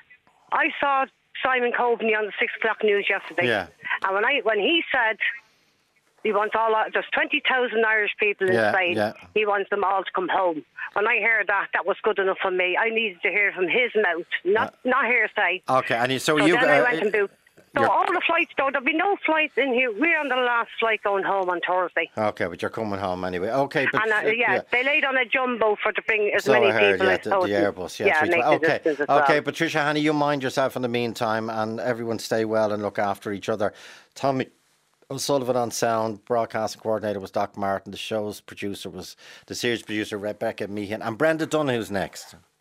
[SPEAKER 19] I saw Simon Coveney on the six o'clock news yesterday.
[SPEAKER 3] Yeah.
[SPEAKER 19] And when I when he said he wants all there's twenty thousand Irish people in
[SPEAKER 3] Yeah,
[SPEAKER 19] Spain.
[SPEAKER 3] yeah.
[SPEAKER 19] He wants them all to come home. When I heard that, that was good enough for me. I needed to hear from his mouth, not not hearsay.
[SPEAKER 3] Okay, and you, so,
[SPEAKER 19] So
[SPEAKER 3] you...
[SPEAKER 19] then I
[SPEAKER 3] uh,
[SPEAKER 19] went and booked. So
[SPEAKER 3] you're-
[SPEAKER 19] all the flights, though, there'll be no flights in here. We're on the last flight going home on Thursday.
[SPEAKER 3] Okay, but you're coming home anyway. Okay, but...
[SPEAKER 19] and uh,
[SPEAKER 3] uh,
[SPEAKER 19] yeah, they laid on a jumbo for to bring as
[SPEAKER 3] So
[SPEAKER 19] many
[SPEAKER 3] I heard,
[SPEAKER 19] people
[SPEAKER 3] yeah,
[SPEAKER 19] as
[SPEAKER 3] the, the
[SPEAKER 19] possible.
[SPEAKER 3] Airbus, yeah.
[SPEAKER 19] yeah
[SPEAKER 3] three
[SPEAKER 19] make
[SPEAKER 3] twelve.
[SPEAKER 19] the
[SPEAKER 3] okay,
[SPEAKER 19] distance as
[SPEAKER 3] okay,
[SPEAKER 19] well.
[SPEAKER 3] Patricia, Hanny, you mind yourself in the meantime, and everyone stay well and look after each other. Tommy O'Sullivan on sound, broadcasting coordinator was Doc Martin, the show's producer was the series producer Rebecca Meehan, and Brenda Dunn, who's next.